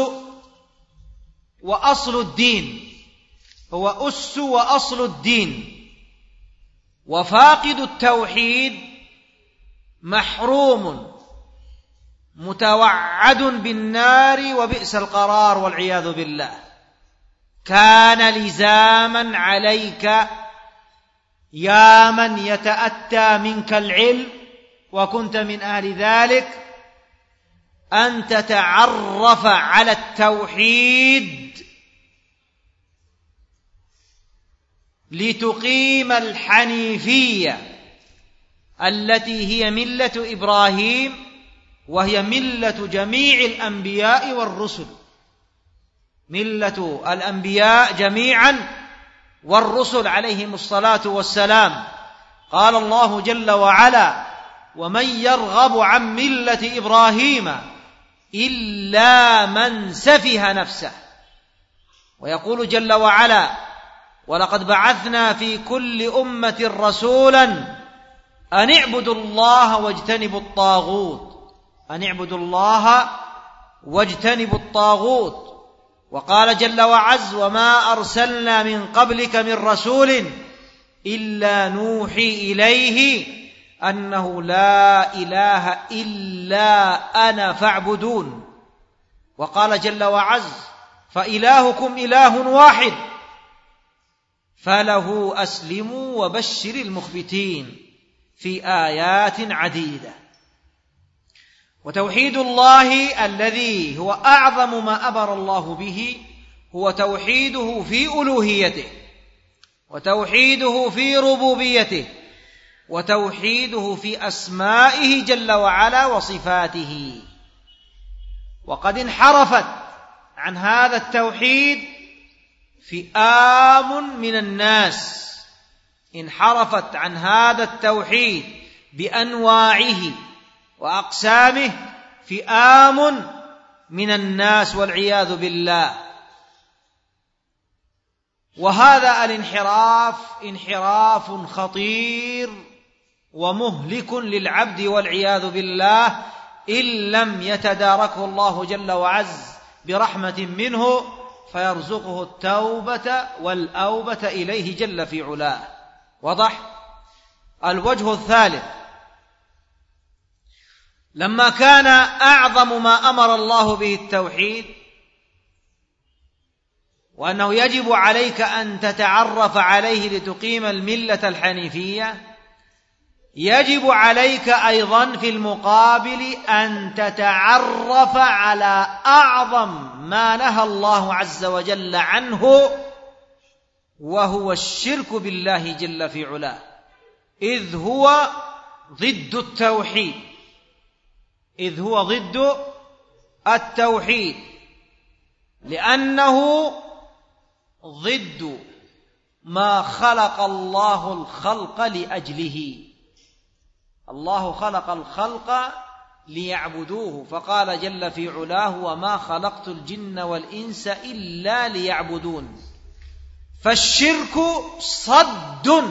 وأصل الدين، هو أس وأصل الدين، وفاقد التوحيد محروم متوعد بالنار وبئس القرار والعياذ بالله. كان لزاما عليك يا من يتأتى منك العلم وكنت من أهل ذلك أن تتعرف على التوحيد لتقيم الحنيفية التي هي ملة إبراهيم، وهي ملة جميع الأنبياء والرسل، ملة الأنبياء جميعا والرسل عليهم الصلاة والسلام. قال الله جل وعلا: ومن يرغب عن ملة إبراهيم إلا من سفه نفسه. ويقول جل وعلا: ولقد بعثنا في كل أمة رسولا أن اعبدوا الله واجتنبوا الطاغوت، أن اعبدوا الله واجتنبوا الطاغوت. وقال جل وعز: وما أرسلنا من قبلك من رسول إلا نوحي إليه أنه لا إله إلا أنا فاعبدون. وقال جل وعز: فإلهكم إله واحد فله أسلموا وبشر المخبتين، في آيات عديدة. وتوحيد الله الذي هو أعظم ما أمر الله به هو توحيده في ألوهيته، وتوحيده في ربوبيته، وتوحيده في أسمائه جل وعلا وصفاته. وقد انحرفت عن هذا التوحيد فئام من الناس، انحرفت عن هذا التوحيد بأنواعه وأقسامه فئام من الناس والعياذ بالله. وهذا الانحراف انحراف خطير ومهلك للعبد والعياذ بالله إن لم يتداركه الله جل وعز برحمة منه فيرزقه التوبة والأوبة إليه جل في علاه. وضح. الوجه الثالث: لما كان أعظم ما أمر الله به التوحيد، وأنه يجب عليك أن تتعرف عليه لتقيم الملة الحنيفية، يجب عليك أيضا في المقابل أن تتعرف على أعظم ما نهى الله عز وجل عنه، وهو الشرك بالله جل في علاه، إذ هو ضد التوحيد إذ هو ضد التوحيد لأنه ضد ما خلق الله الخلق لأجله. الله خلق الخلق ليعبدوه، فقال جل في علاه: وما خلقت الجن والإنس إلا ليعبدون. فالشرك صد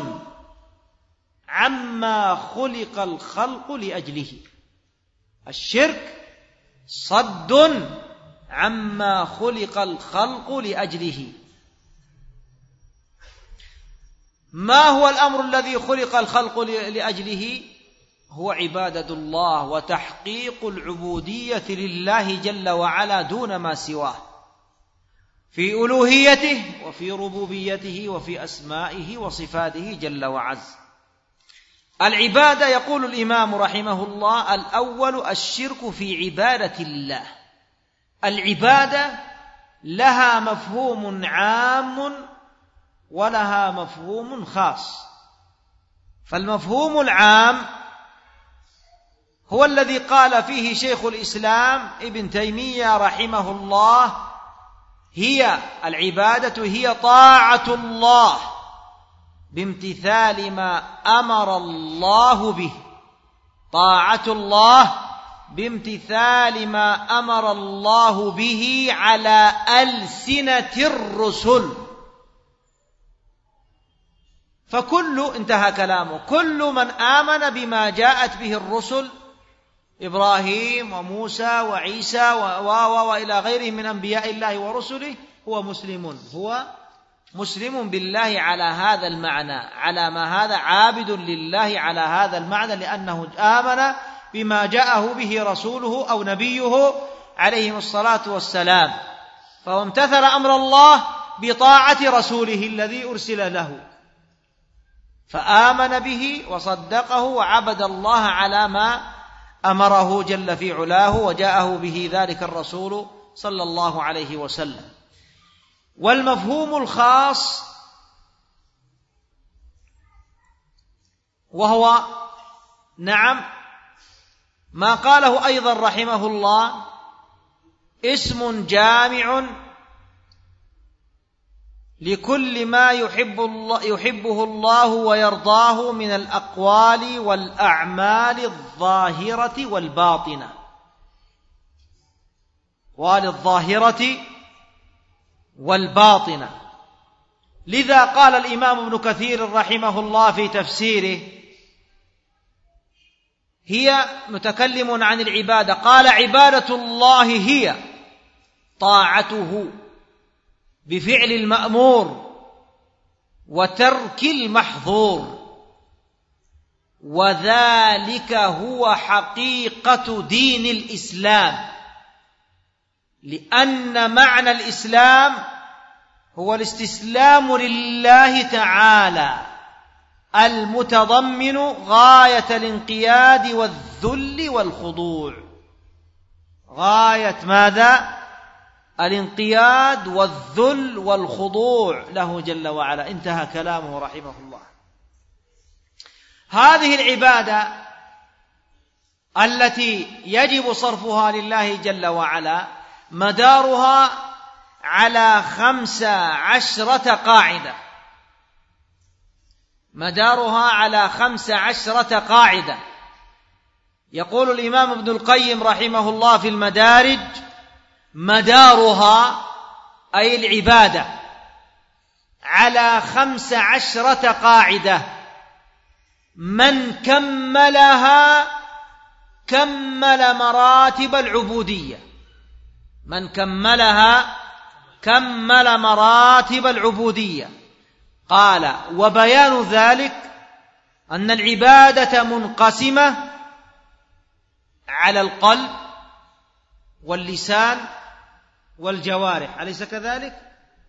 عما خلق الخلق لأجله. الشرك صد عما خلق الخلق لأجله. ما هو الأمر الذي خلق الخلق لأجله؟ هو عبادة الله وتحقيق العبودية لله جل وعلا دون ما سواه، في ألوهيته وفي ربوبيته وفي أسمائه وصفاته جل وعز. العبادة، يقول الإمام رحمه الله: الأول الشرك في عبادة الله. العبادة لها مفهوم عام ولها مفهوم خاص. فالمفهوم العام هو الذي قال فيه شيخ الإسلام ابن تيمية رحمه الله: هي العبادة هي طاعة الله بامتثال ما أمر الله به. طاعة الله بامتثال ما أمر الله به على ألسنة الرسل. فكل انتهى كلامه كل من آمن بما جاءت به الرسل، إبراهيم وموسى وعيسى وإلى غيرهم من أنبياء الله ورسله، هو مسلم هو مسلم بالله على هذا المعنى، على ما هذا عابد لله على هذا المعنى، لأنه آمن بما جاءه به رسوله أو نبيه عليهم الصلاة والسلام، فهو امتثل أمر الله بطاعة رسوله الذي أرسل له، فآمن به وصدقه وعبد الله على ما أمره جل في علاه وجاءه به ذلك الرسول صلى الله عليه وسلم. والمفهوم الخاص وهو نعم ما قاله أيضا رحمه الله: اسم جامع لكل ما يحب الله يحبه الله ويرضاه من الأقوال والأعمال الظاهرة والباطنة. والظاهرة والباطنة. لذا قال الإمام ابن كثير رحمه الله في تفسيره، هي متكلم عن العبادة، قال: عبادة الله هي طاعته بفعل المأمور وترك المحظور، وذلك هو حقيقة دين الإسلام، لأن معنى الإسلام هو الاستسلام لله تعالى المتضمن غاية الانقياد والذل والخضوع. غاية ماذا؟ الانقياد والذل والخضوع له جل وعلا. انتهى كلامه رحمه الله. هذه العبادة التي يجب صرفها لله جل وعلا مدارها على خمس عشرة قاعدة مدارها على خمس عشرة قاعدة. يقول الإمام ابن القيم رحمه الله في المدارج: مدارها أي العبادة على خمس عشرة قاعدة، من كملها كمل مراتب العبودية، من كملها كمل مراتب العبودية. قال: وبيان ذلك أن العبادة منقسمة على القلب واللسان والجوارح، أليس كذلك؟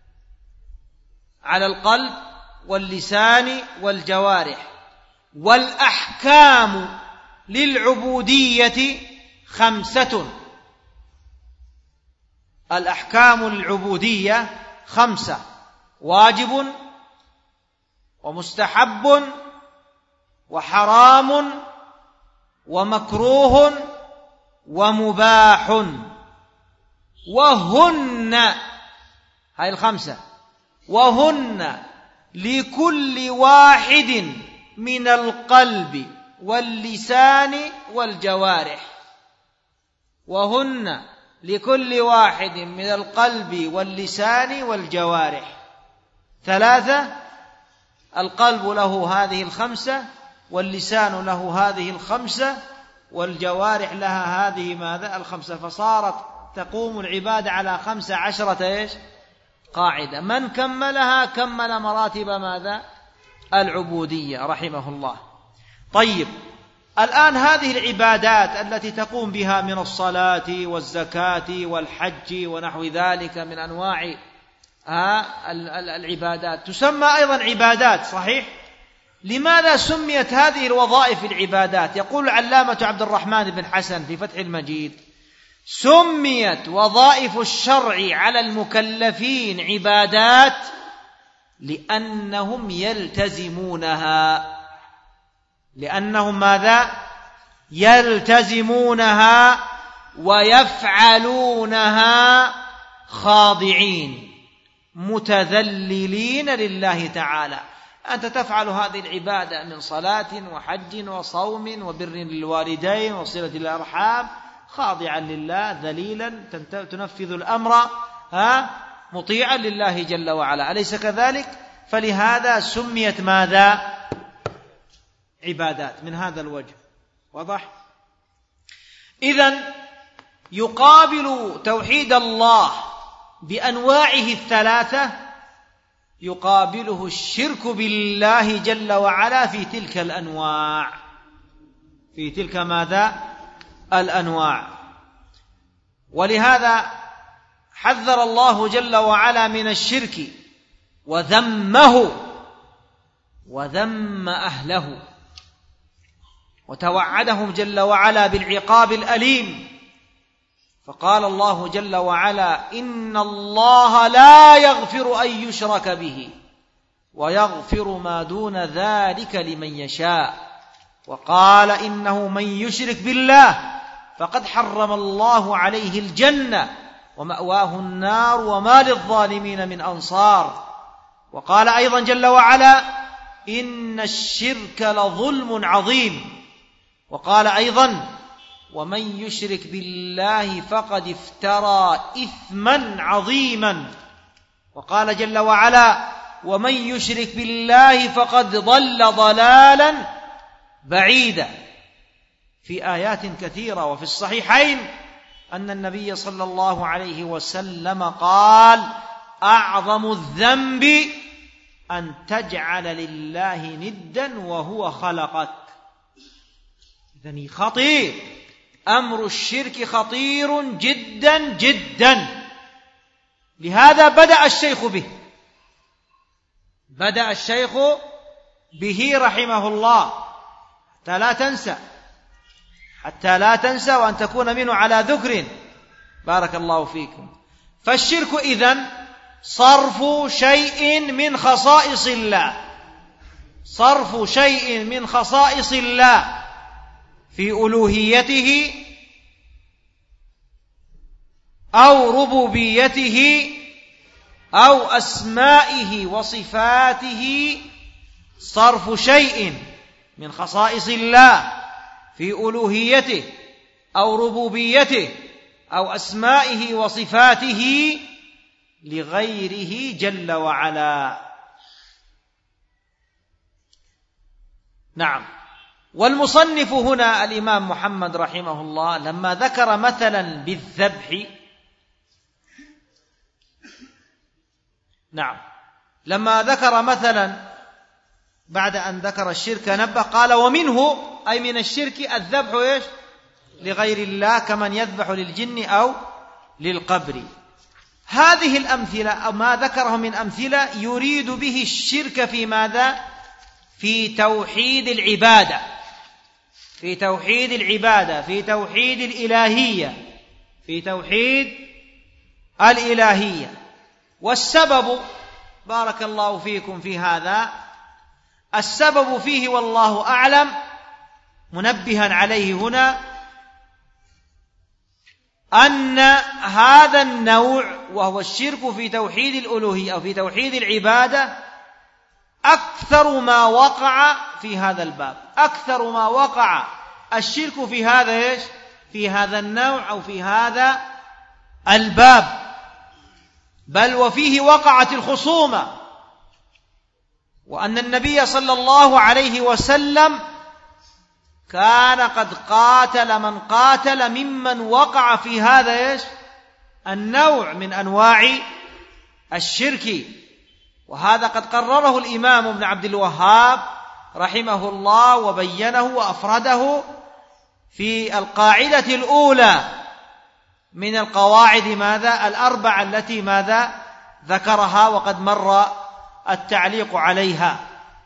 على القلب واللسان والجوارح. والأحكام للعبودية خمسة، الأحكام للعبودية خمسة: واجب ومستحب وحرام ومكروه ومباح. وهن، هاي الخمسة، وهن لكل واحد من القلب واللسان والجوارح. وهن لكل واحد من القلب واللسان والجوارح. ثلاثة: القلب له هذه الخمسة، واللسان له هذه الخمسة، والجوارح لها هذه ماذا؟ الخمسة. فصارت تقوم العبادة على خمسة عشرة إيش؟ قاعدة. من كملها كمل مراتب ماذا؟ العبودية رحمه الله. طيب، الآن هذه العبادات التي تقوم بها من الصلاة والزكاة والحج ونحو ذلك من أنواع العبادات تسمى أيضا عبادات، صحيح؟ لماذا سميت هذه الوظائف العبادات؟ يقول العلامة عبد الرحمن بن حسن في فتح المجيد: سميت وظائف الشرع على المكلفين عبادات لأنهم يلتزمونها. لأنهم ماذا؟ يلتزمونها ويفعلونها خاضعين متذللين لله تعالى. أنت تفعل هذه العبادة من صلاة وحج وصوم وبر للوالدين وصلة الأرحام خاضعا لله ذليلا تنفذ الأمر ها مطيعا لله جل وعلا، أليس كذلك؟ فلهذا سميت ماذا؟ عبادات من هذا الوجه. واضح؟ إذن يقابل توحيد الله بأنواعه الثلاثة يقابله الشرك بالله جل وعلا في تلك الأنواع، في تلك ماذا؟ الأنواع. ولهذا حذر الله جل وعلا من الشرك وذمه وذم أهله وتوعدهم جل وعلا بالعقاب الأليم. فقال الله جل وعلا: إن الله لا يغفر أن يشرك به ويغفر ما دون ذلك لمن يشاء. وقال: إنه من يشرك بالله فقد حرم الله عليه الجنة ومأواه النار وما للظالمين من أنصار. وقال أيضا جل وعلا: إن الشرك لظلم عظيم. وقال أيضا: ومن يشرك بالله فقد افترى إثما عظيما. وقال جل وعلا: ومن يشرك بالله فقد ضل ضلالا بعيدا. في آيات كثيرة. وفي الصحيحين أن النبي صلى الله عليه وسلم قال: أعظم الذنب أن تجعل لله ندا وهو خلقك. إذن خطير، أمر الشرك خطير جدا جدا. لهذا بدأ الشيخ به بدأ الشيخ به رحمه الله حتى لا تنسى حتى لا تنسى وأن تكون منه على ذكر. بارك الله فيكم. فالشرك إذن صرف شيء من خصائص الله صرف شيء من خصائص الله في ألوهيته أو ربوبيته أو أسمائه وصفاته، صرف شيء من خصائص الله في ألوهيته أو ربوبيته أو أسمائه وصفاته لغيره جل وعلا. نعم. والمصنف هنا الإمام محمد رحمه الله لما ذكر مثلا بالذبح، نعم لما ذكر مثلا بعد أن ذكر الشرك نبه قال ومنه أي من الشرك الذبح إيش لغير الله كمن يذبح للجن أو للقبر. هذه الأمثلة أو ما ذكره من أمثلة يريد به الشرك في ماذا؟ في توحيد العبادة، في توحيد العبادة، في توحيد الإلهية، في توحيد الإلهية. والسبب بارك الله فيكم في هذا، السبب فيه والله أعلم منبها عليه هنا أن هذا النوع وهو الشرك في توحيد الألوهية أو في توحيد العبادة أكثر ما وقع في هذا الباب، أكثر ما وقع الشرك في هذا إيش؟ في هذا النوع أو في هذا الباب، بل وفيه وقعت الخصومة، وأن النبي صلى الله عليه وسلم كان قد قاتل من قاتل ممن وقع في هذا إيش؟ النوع من أنواع الشرك. وهذا قد قرره الإمام ابن عبد الوهاب رحمه الله وبينه وأفرده في القاعدة الأولى من القواعد ماذا؟ الأربعة التي ماذا؟ ذكرها وقد مر التعليق عليها.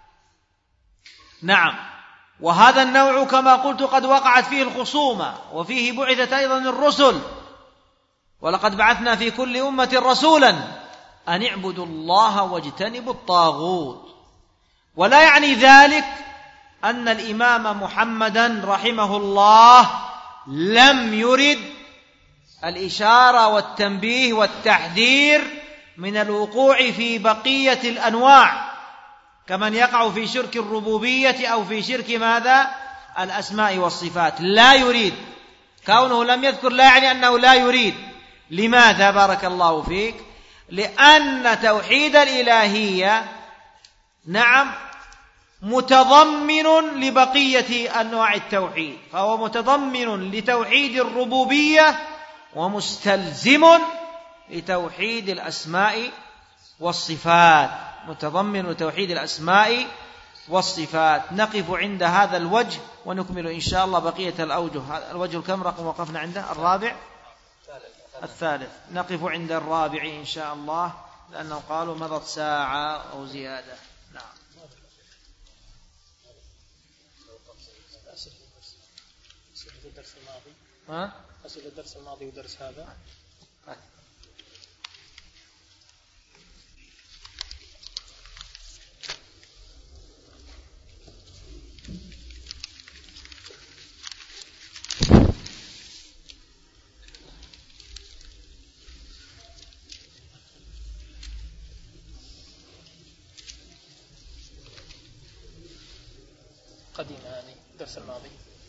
نعم، وهذا النوع كما قلت قد وقعت فيه الخصومة، وفيه بعثت أيضا الرسل، ولقد بعثنا في كل أمة رسولا أن اعبدوا الله واجتنبوا الطاغوت. ولا يعني ذلك أن الإمام محمدا رحمه الله لم يرد الإشارة والتنبيه والتحذير من الوقوع في بقية الأنواع كمن يقع في شرك الربوبية أو في شرك ماذا؟ الأسماء والصفات. لا يريد، كونه لم يذكر لا يعني أنه لا يريد. لماذا بارك الله فيك؟ لأن توحيد الإلهية نعم متضمن لبقية أنواع التوحيد، فهو متضمن لتوحيد الربوبية ومستلزم لتوحيد الأسماء والصفات، متضمن لتوحيد الأسماء والصفات. نقف عند هذا الوجه ونكمل إن شاء الله بقية الأوجه. الوجه الكم رقم وقفنا عنده؟ الرابع الثالث. نقف عند الرابع إن شاء الله لأنه قالوا مضت ساعة أو زيادة. نعم. الدرس الماضي ها؟ أسئلة الدرس الماضي ودرس هذا. قديم يعني الدرس الماضي.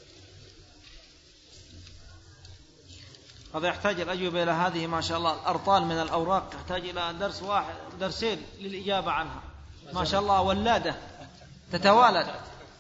هذا يحتاج الأجوبة إلى هذه ما شاء الله الأرطال من الأوراق، تحتاج إلى درس واحد درسين للإجابة عنها ما شاء الله، ولادة تتوالد.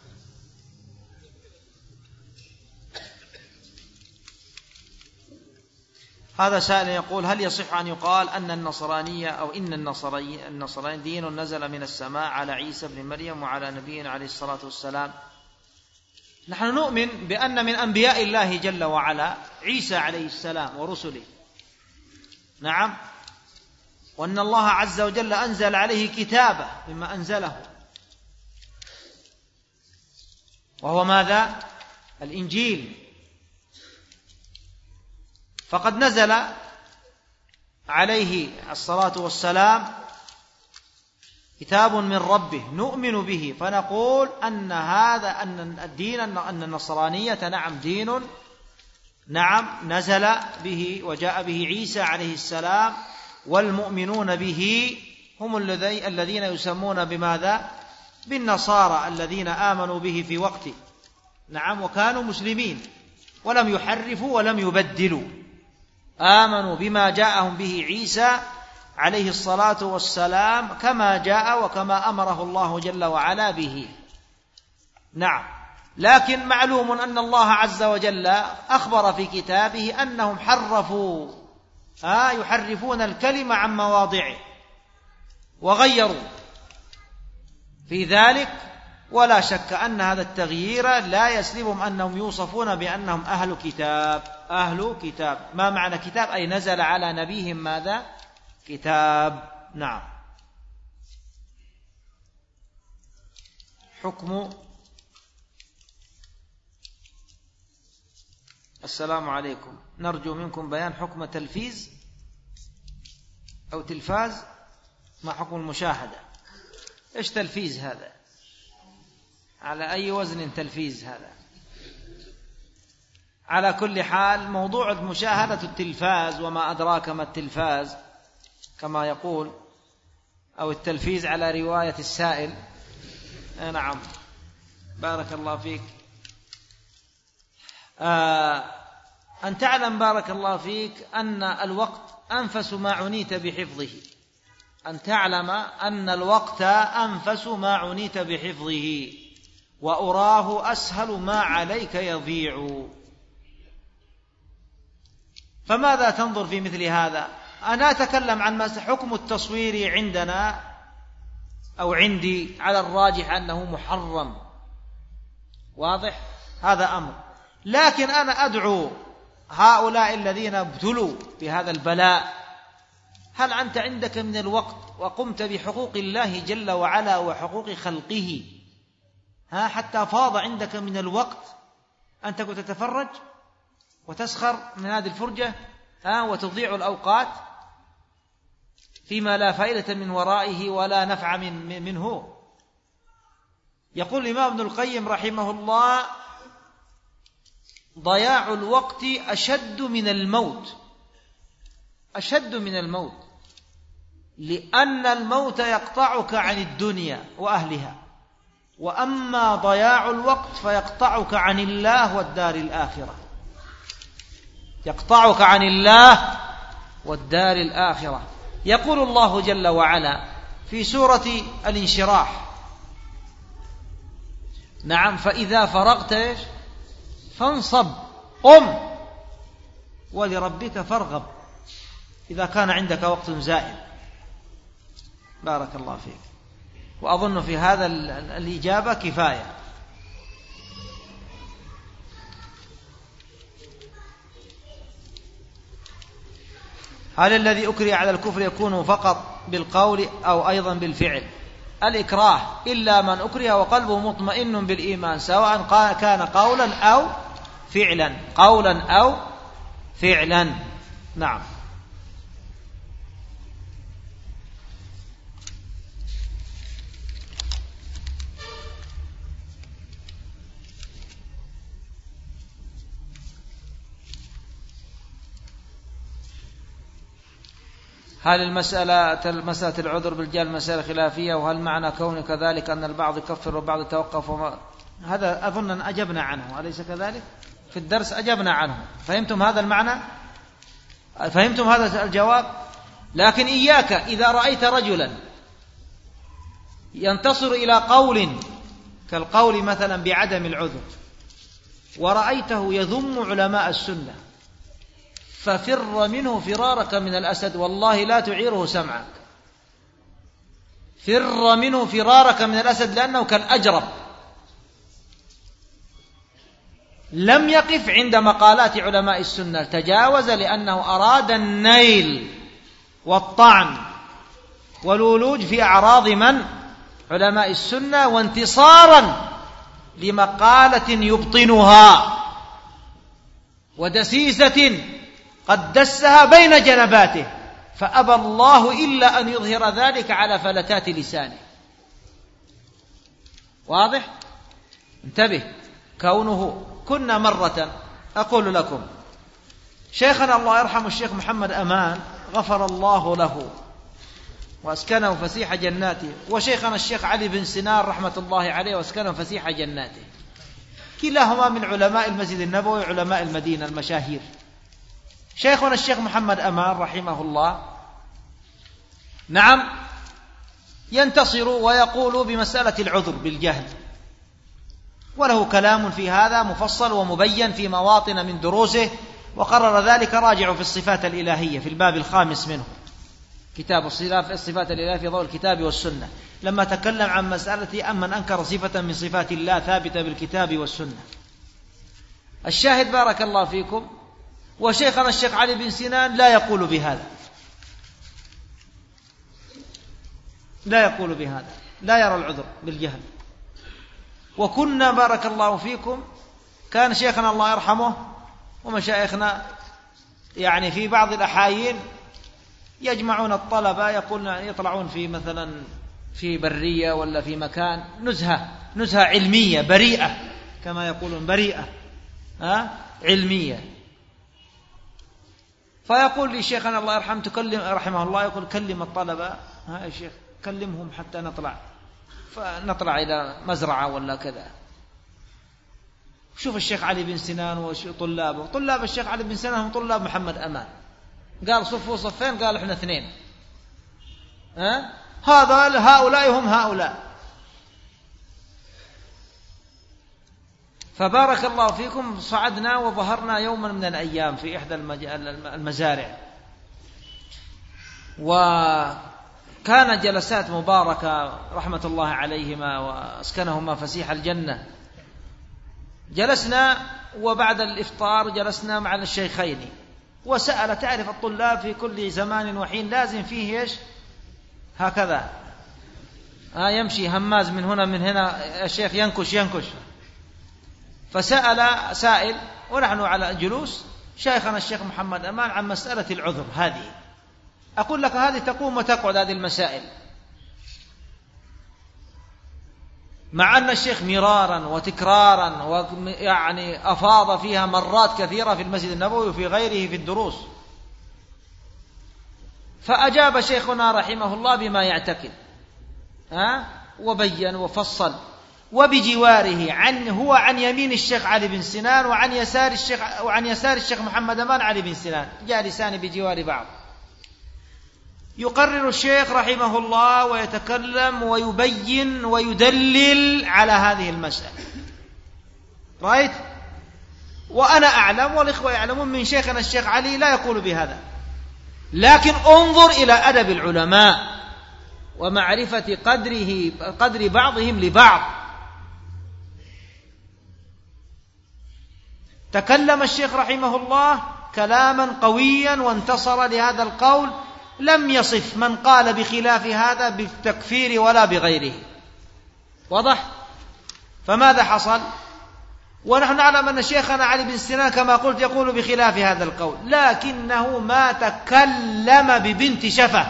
هذا سائل يقول هل يصح أن يقال أن النصرانية أو إن النصرانية النصرانية دين نزل من السماء على عيسى بن مريم وعلى نبينا عليه الصلاة والسلام؟ نحن نؤمن بأن من أنبياء الله جل وعلا عيسى عليه السلام ورسله، نعم، وأن الله عز وجل أنزل عليه كتابه مما أنزله، وهو ماذا؟ الإنجيل. فقد نزل عليه الصلاة والسلام كتاب من ربه نؤمن به، فنقول أن هذا أن الدين أن النصرانية نعم دين نعم نزل به وجاء به عيسى عليه السلام، والمؤمنون به هم الذين يسمون بماذا؟ بالنصارى الذين آمنوا به في وقته، نعم، وكانوا مسلمين ولم يحرفوا ولم يبدلوا، آمنوا بما جاءهم به عيسى عليه الصلاة والسلام كما جاء وكما أمره الله جل وعلا به. نعم، لكن معلوم أن الله عز وجل أخبر في كتابه أنهم حرفوا آه يحرفون الكلمة عن مواضعه وغيروا في ذلك، ولا شك أن هذا التغيير لا يسلبهم أنهم يوصفون بأنهم أهل كتاب. أهل كتاب، ما معنى كتاب؟ أي نزل على نبيهم ماذا؟ كتاب. نعم. حكم السلام عليكم، نرجو منكم بيان حكم تلفيز أو تلفاز، ما حكم المشاهدة؟ إيش تلفيز هذا؟ على أي وزن تلفيز هذا؟ على كل حال موضوع مشاهدة التلفاز، وما أدراك ما التلفاز كما يقول، أو التلفيز على رواية السائل. نعم بارك الله فيك. آه أن تعلم بارك الله فيك أن الوقت أنفس ما عنيت بحفظه. أن تعلم أن الوقت أنفس ما عنيت بحفظه، وأراه أسهل ما عليك يضيع. فماذا تنظر في مثل هذا؟ أنا أتكلم عن حكم التصوير عندنا أو عندي على الراجح أنه محرم، واضح هذا أمر. لكن أنا أدعو هؤلاء الذين ابتلوا بهذا البلاء، هل أنت عندك من الوقت وقمت بحقوق الله جل وعلا وحقوق خلقه، ها حتى فاض عندك من الوقت أن تكون تتفرج وتسخر من هذه الفرجة، ها وتضيع الأوقات فيما لا فائدة من ورائه ولا نفع من منه؟ يقول الإمام ابن القيم رحمه الله: ضياع الوقت أشد من الموت، أشد من الموت، لأن الموت يقطعك عن الدنيا وأهلها، وأما ضياع الوقت فيقطعك عن الله والدار الآخرة، يقطعك عن الله والدار الآخرة. يقول الله جل وعلا في سورة الانشراح: نعم فإذا فرغت فانصب قم ولربك فارغب، إذا كان عندك وقت زائد. بارك الله فيك. وأظن في هذا الإجابة كفاية. هل الذي أكره على الكفر يكون فقط بالقول أو أيضا بالفعل؟ الإكراه إلا من أكره وقلبه مطمئن بالإيمان، سواء كان قولا أو فعلا، قولا أو فعلا. نعم. هل المسألة مسألة العذر بالجهل مسألة خلافية؟ وهل معنى كونه كذلك أن البعض يكفر والبعض يتوقف؟ وما هذا أظن أن أجبنا عنه، أليس كذلك؟ في الدرس أجبنا عنه. فهمتم هذا المعنى؟ فهمتم هذا الجواب؟ لكن إياك إذا رأيت رجلا ينتصر إلى قول كالقول مثلا بعدم العذر، ورأيته يذم علماء السنة، ففر منه فرارك من الأسد، والله لا تعيره سمعك. فر منه فرارك من الأسد، لأنه كالأجرب، لم يقف عند مقالات علماء السنة، تجاوز لأنه أراد النيل والطعن والولوج في أعراض من؟ علماء السنة، وانتصارا لمقالة يبطنها ودسيسة قد دسها بين جنباته، فأبى الله إلا أن يظهر ذلك على فلتات لسانه. واضح؟ انتبه. كونه كنا مرة أقول لكم شيخنا الله يرحم الشيخ محمد أمان غفر الله له وأسكنه فسيح جناته، وشيخنا الشيخ علي بن سنار رحمة الله عليه وأسكنه فسيح جناته، كلاهما من علماء المسجد النبوي، علماء المدينة المشاهير. شيخنا الشيخ محمد أمان رحمه الله نعم ينتصر ويقول بمسألة العذر بالجهل، وله كلام في هذا مفصل ومبين في مواطن من دروسه، وقرر ذلك راجع في الصفات الإلهية في الباب الخامس منه، كتاب الصفات الإلهية في ضوء الكتاب والسنة، لما تكلم عن مسألة أمن أنكر صفة من صفات الله ثابتة بالكتاب والسنة. الشاهد بارك الله فيكم، وشيخنا الشيخ علي بن سنان لا يقول بهذا، لا يقول بهذا، لا يرى العذر بالجهل. وكنا بارك الله فيكم كان شيخنا الله يرحمه ومشايخنا يعني في بعض الأحايين يجمعون الطلبة، يقولون يطلعون في مثلا في برية ولا في مكان نزهة نزهة علمية بريئة كما يقولون، بريئة ها علمية، فيقول لي شيخنا الله يرحمه تكلم رحمه الله، يقول كلم الطلبة، ها يا شيخ كلمهم حتى نطلع، فنطلع إلى مزرعة ولا كذا. شوف الشيخ علي بن سنان وطلابه، طلاب الشيخ علي بن سنان هم طلاب محمد أمان، قال صفوا صفين، قال احنا اثنين، ها هذا هؤلاء هم هؤلاء. فبارك الله فيكم صعدنا وظهرنا يوما من الأيام في إحدى المزارع، وكان جلسات مباركة رحمة الله عليهما وأسكنهما فسيح الجنة. جلسنا وبعد الإفطار جلسنا مع الشيخين، وسأل، تعرف الطلاب في كل زمان وحين لازم فيه إيش هكذا آه يمشي هماز من هنا من هنا، الشيخ ينكش ينكش. فسأل سائل ونحن على جلوس شيخنا الشيخ محمد أمان عن مسألة العذر هذه. أقول لك هذه تقوم وتقعد هذه المسائل، مع أن الشيخ مرارا وتكرارا ويعني أفاض فيها مرات كثيرة في المسجد النبوي وفي غيره في الدروس. فأجاب شيخنا رحمه الله بما يعتقد ها وبين وفصل، وبجواره عن هو عن يمين الشيخ علي بن سنان وعن يسار الشيخ وعن يسار الشيخ محمد أمان علي بن سنان، جالسان بجوار بعض. يقرر الشيخ رحمه الله ويتكلم ويبين ويدلل على هذه المسألة، رأيت؟ وأنا أعلم والإخوة يعلمون من شيخنا الشيخ علي لا يقول بهذا، لكن انظر إلى أدب العلماء ومعرفة قدره قدر بعضهم لبعض. تكلم الشيخ رحمه الله كلاما قويا وانتصر لهذا القول، لم يصف من قال بخلاف هذا بالتكفير ولا بغيره، واضح؟ فماذا حصل؟ ونحن نعلم أن شيخنا علي بن سنان كما قلت يقول بخلاف هذا القول، لكنه ما تكلم ببنت شفة،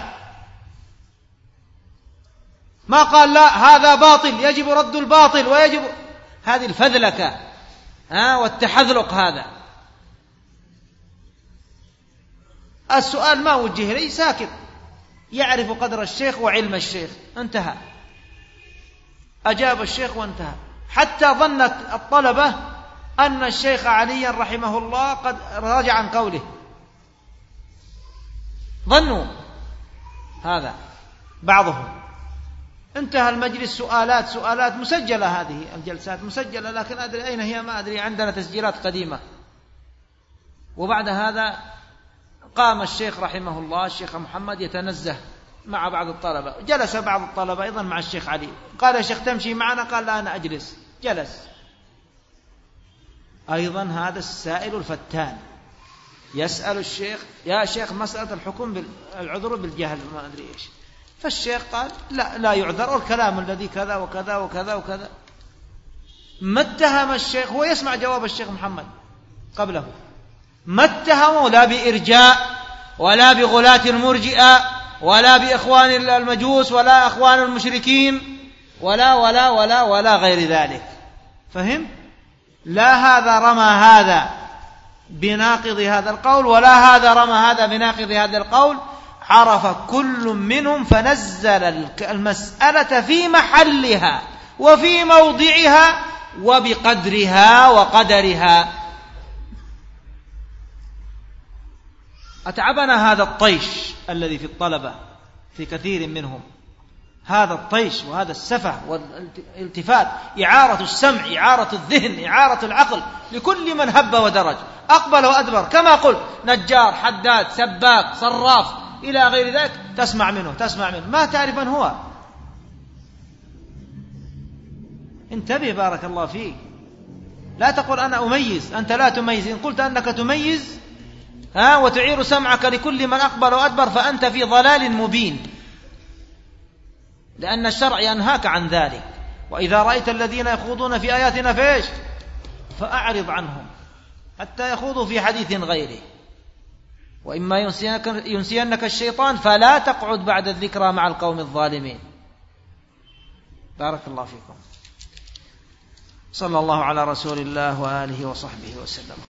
ما قال لا هذا باطل يجب رد الباطل ويجب هذه الفذلكة ها والتحذلق. هذا السؤال ما وجه لي، ساكت، يعرف قدر الشيخ وعلم الشيخ، انتهى. أجاب الشيخ وانتهى، حتى ظنت الطلبة أن الشيخ علي رحمه الله قد راجع عن قوله، ظنوا هذا بعضهم. انتهى المجلس، سؤالات سؤالات مسجلة، هذه الجلسات مسجلة، لكن أدري أين هي ما أدري، عندنا تسجيلات قديمة. وبعد هذا قام الشيخ رحمه الله الشيخ محمد يتنزه مع بعض الطلبة، جلس بعض الطلبة أيضا مع الشيخ علي، قال يا شيخ تمشي معنا؟ قال لا أنا أجلس، جلس. أيضا هذا السائل الفتان يسأل الشيخ يا شيخ مسألة الحكم بالعذر بالجهل ما أدري إيش، فالشيخ قال لا لا يعذر، والكلام الذي كذا وكذا وكذا وكذا. ما اتهم الشيخ، هو يسمع جواب الشيخ محمد قبله، ما اتهموا لا بإرجاء ولا بغلاة المرجئة ولا بإخوان المجوس ولا أخوان المشركين ولا ولا ولا ولا غير ذلك. فهم؟ لا هذا رمى هذا بناقض هذا القول ولا هذا رمى هذا بناقض هذا القول، عرف كل منهم فنزل المسألة في محلها وفي موضعها وبقدرها وقدرها. أتعبنا هذا الطيش الذي في الطلبة في كثير منهم، هذا الطيش وهذا السفه والالتفات إعارة السمع، إعارة الذهن، إعارة العقل لكل من هب ودرج، أقبل وأدبر، كما قلت نجار، حداد، سباك، صراف إلى غير ذلك، تسمع منه تسمع منه ما تعرف من هو. انتبه بارك الله فيك، لا تقول أنا أميز، أنت لا تميز. إن قلت أنك تميز ها وتعير سمعك لكل من أقبل وأدبر فأنت في ضلال مبين، لأن الشرع ينهاك عن ذلك. وإذا رأيت الذين يخوضون في آياتنا فإيش؟ فأعرض عنهم حتى يخوضوا في حديث غيره، وإما ينسينك, ينسينك الشيطان فلا تقعد بعد الذكرى مع القوم الظالمين. بارك الله فيكم. صلى الله على رسول الله وآله وصحبه وسلم.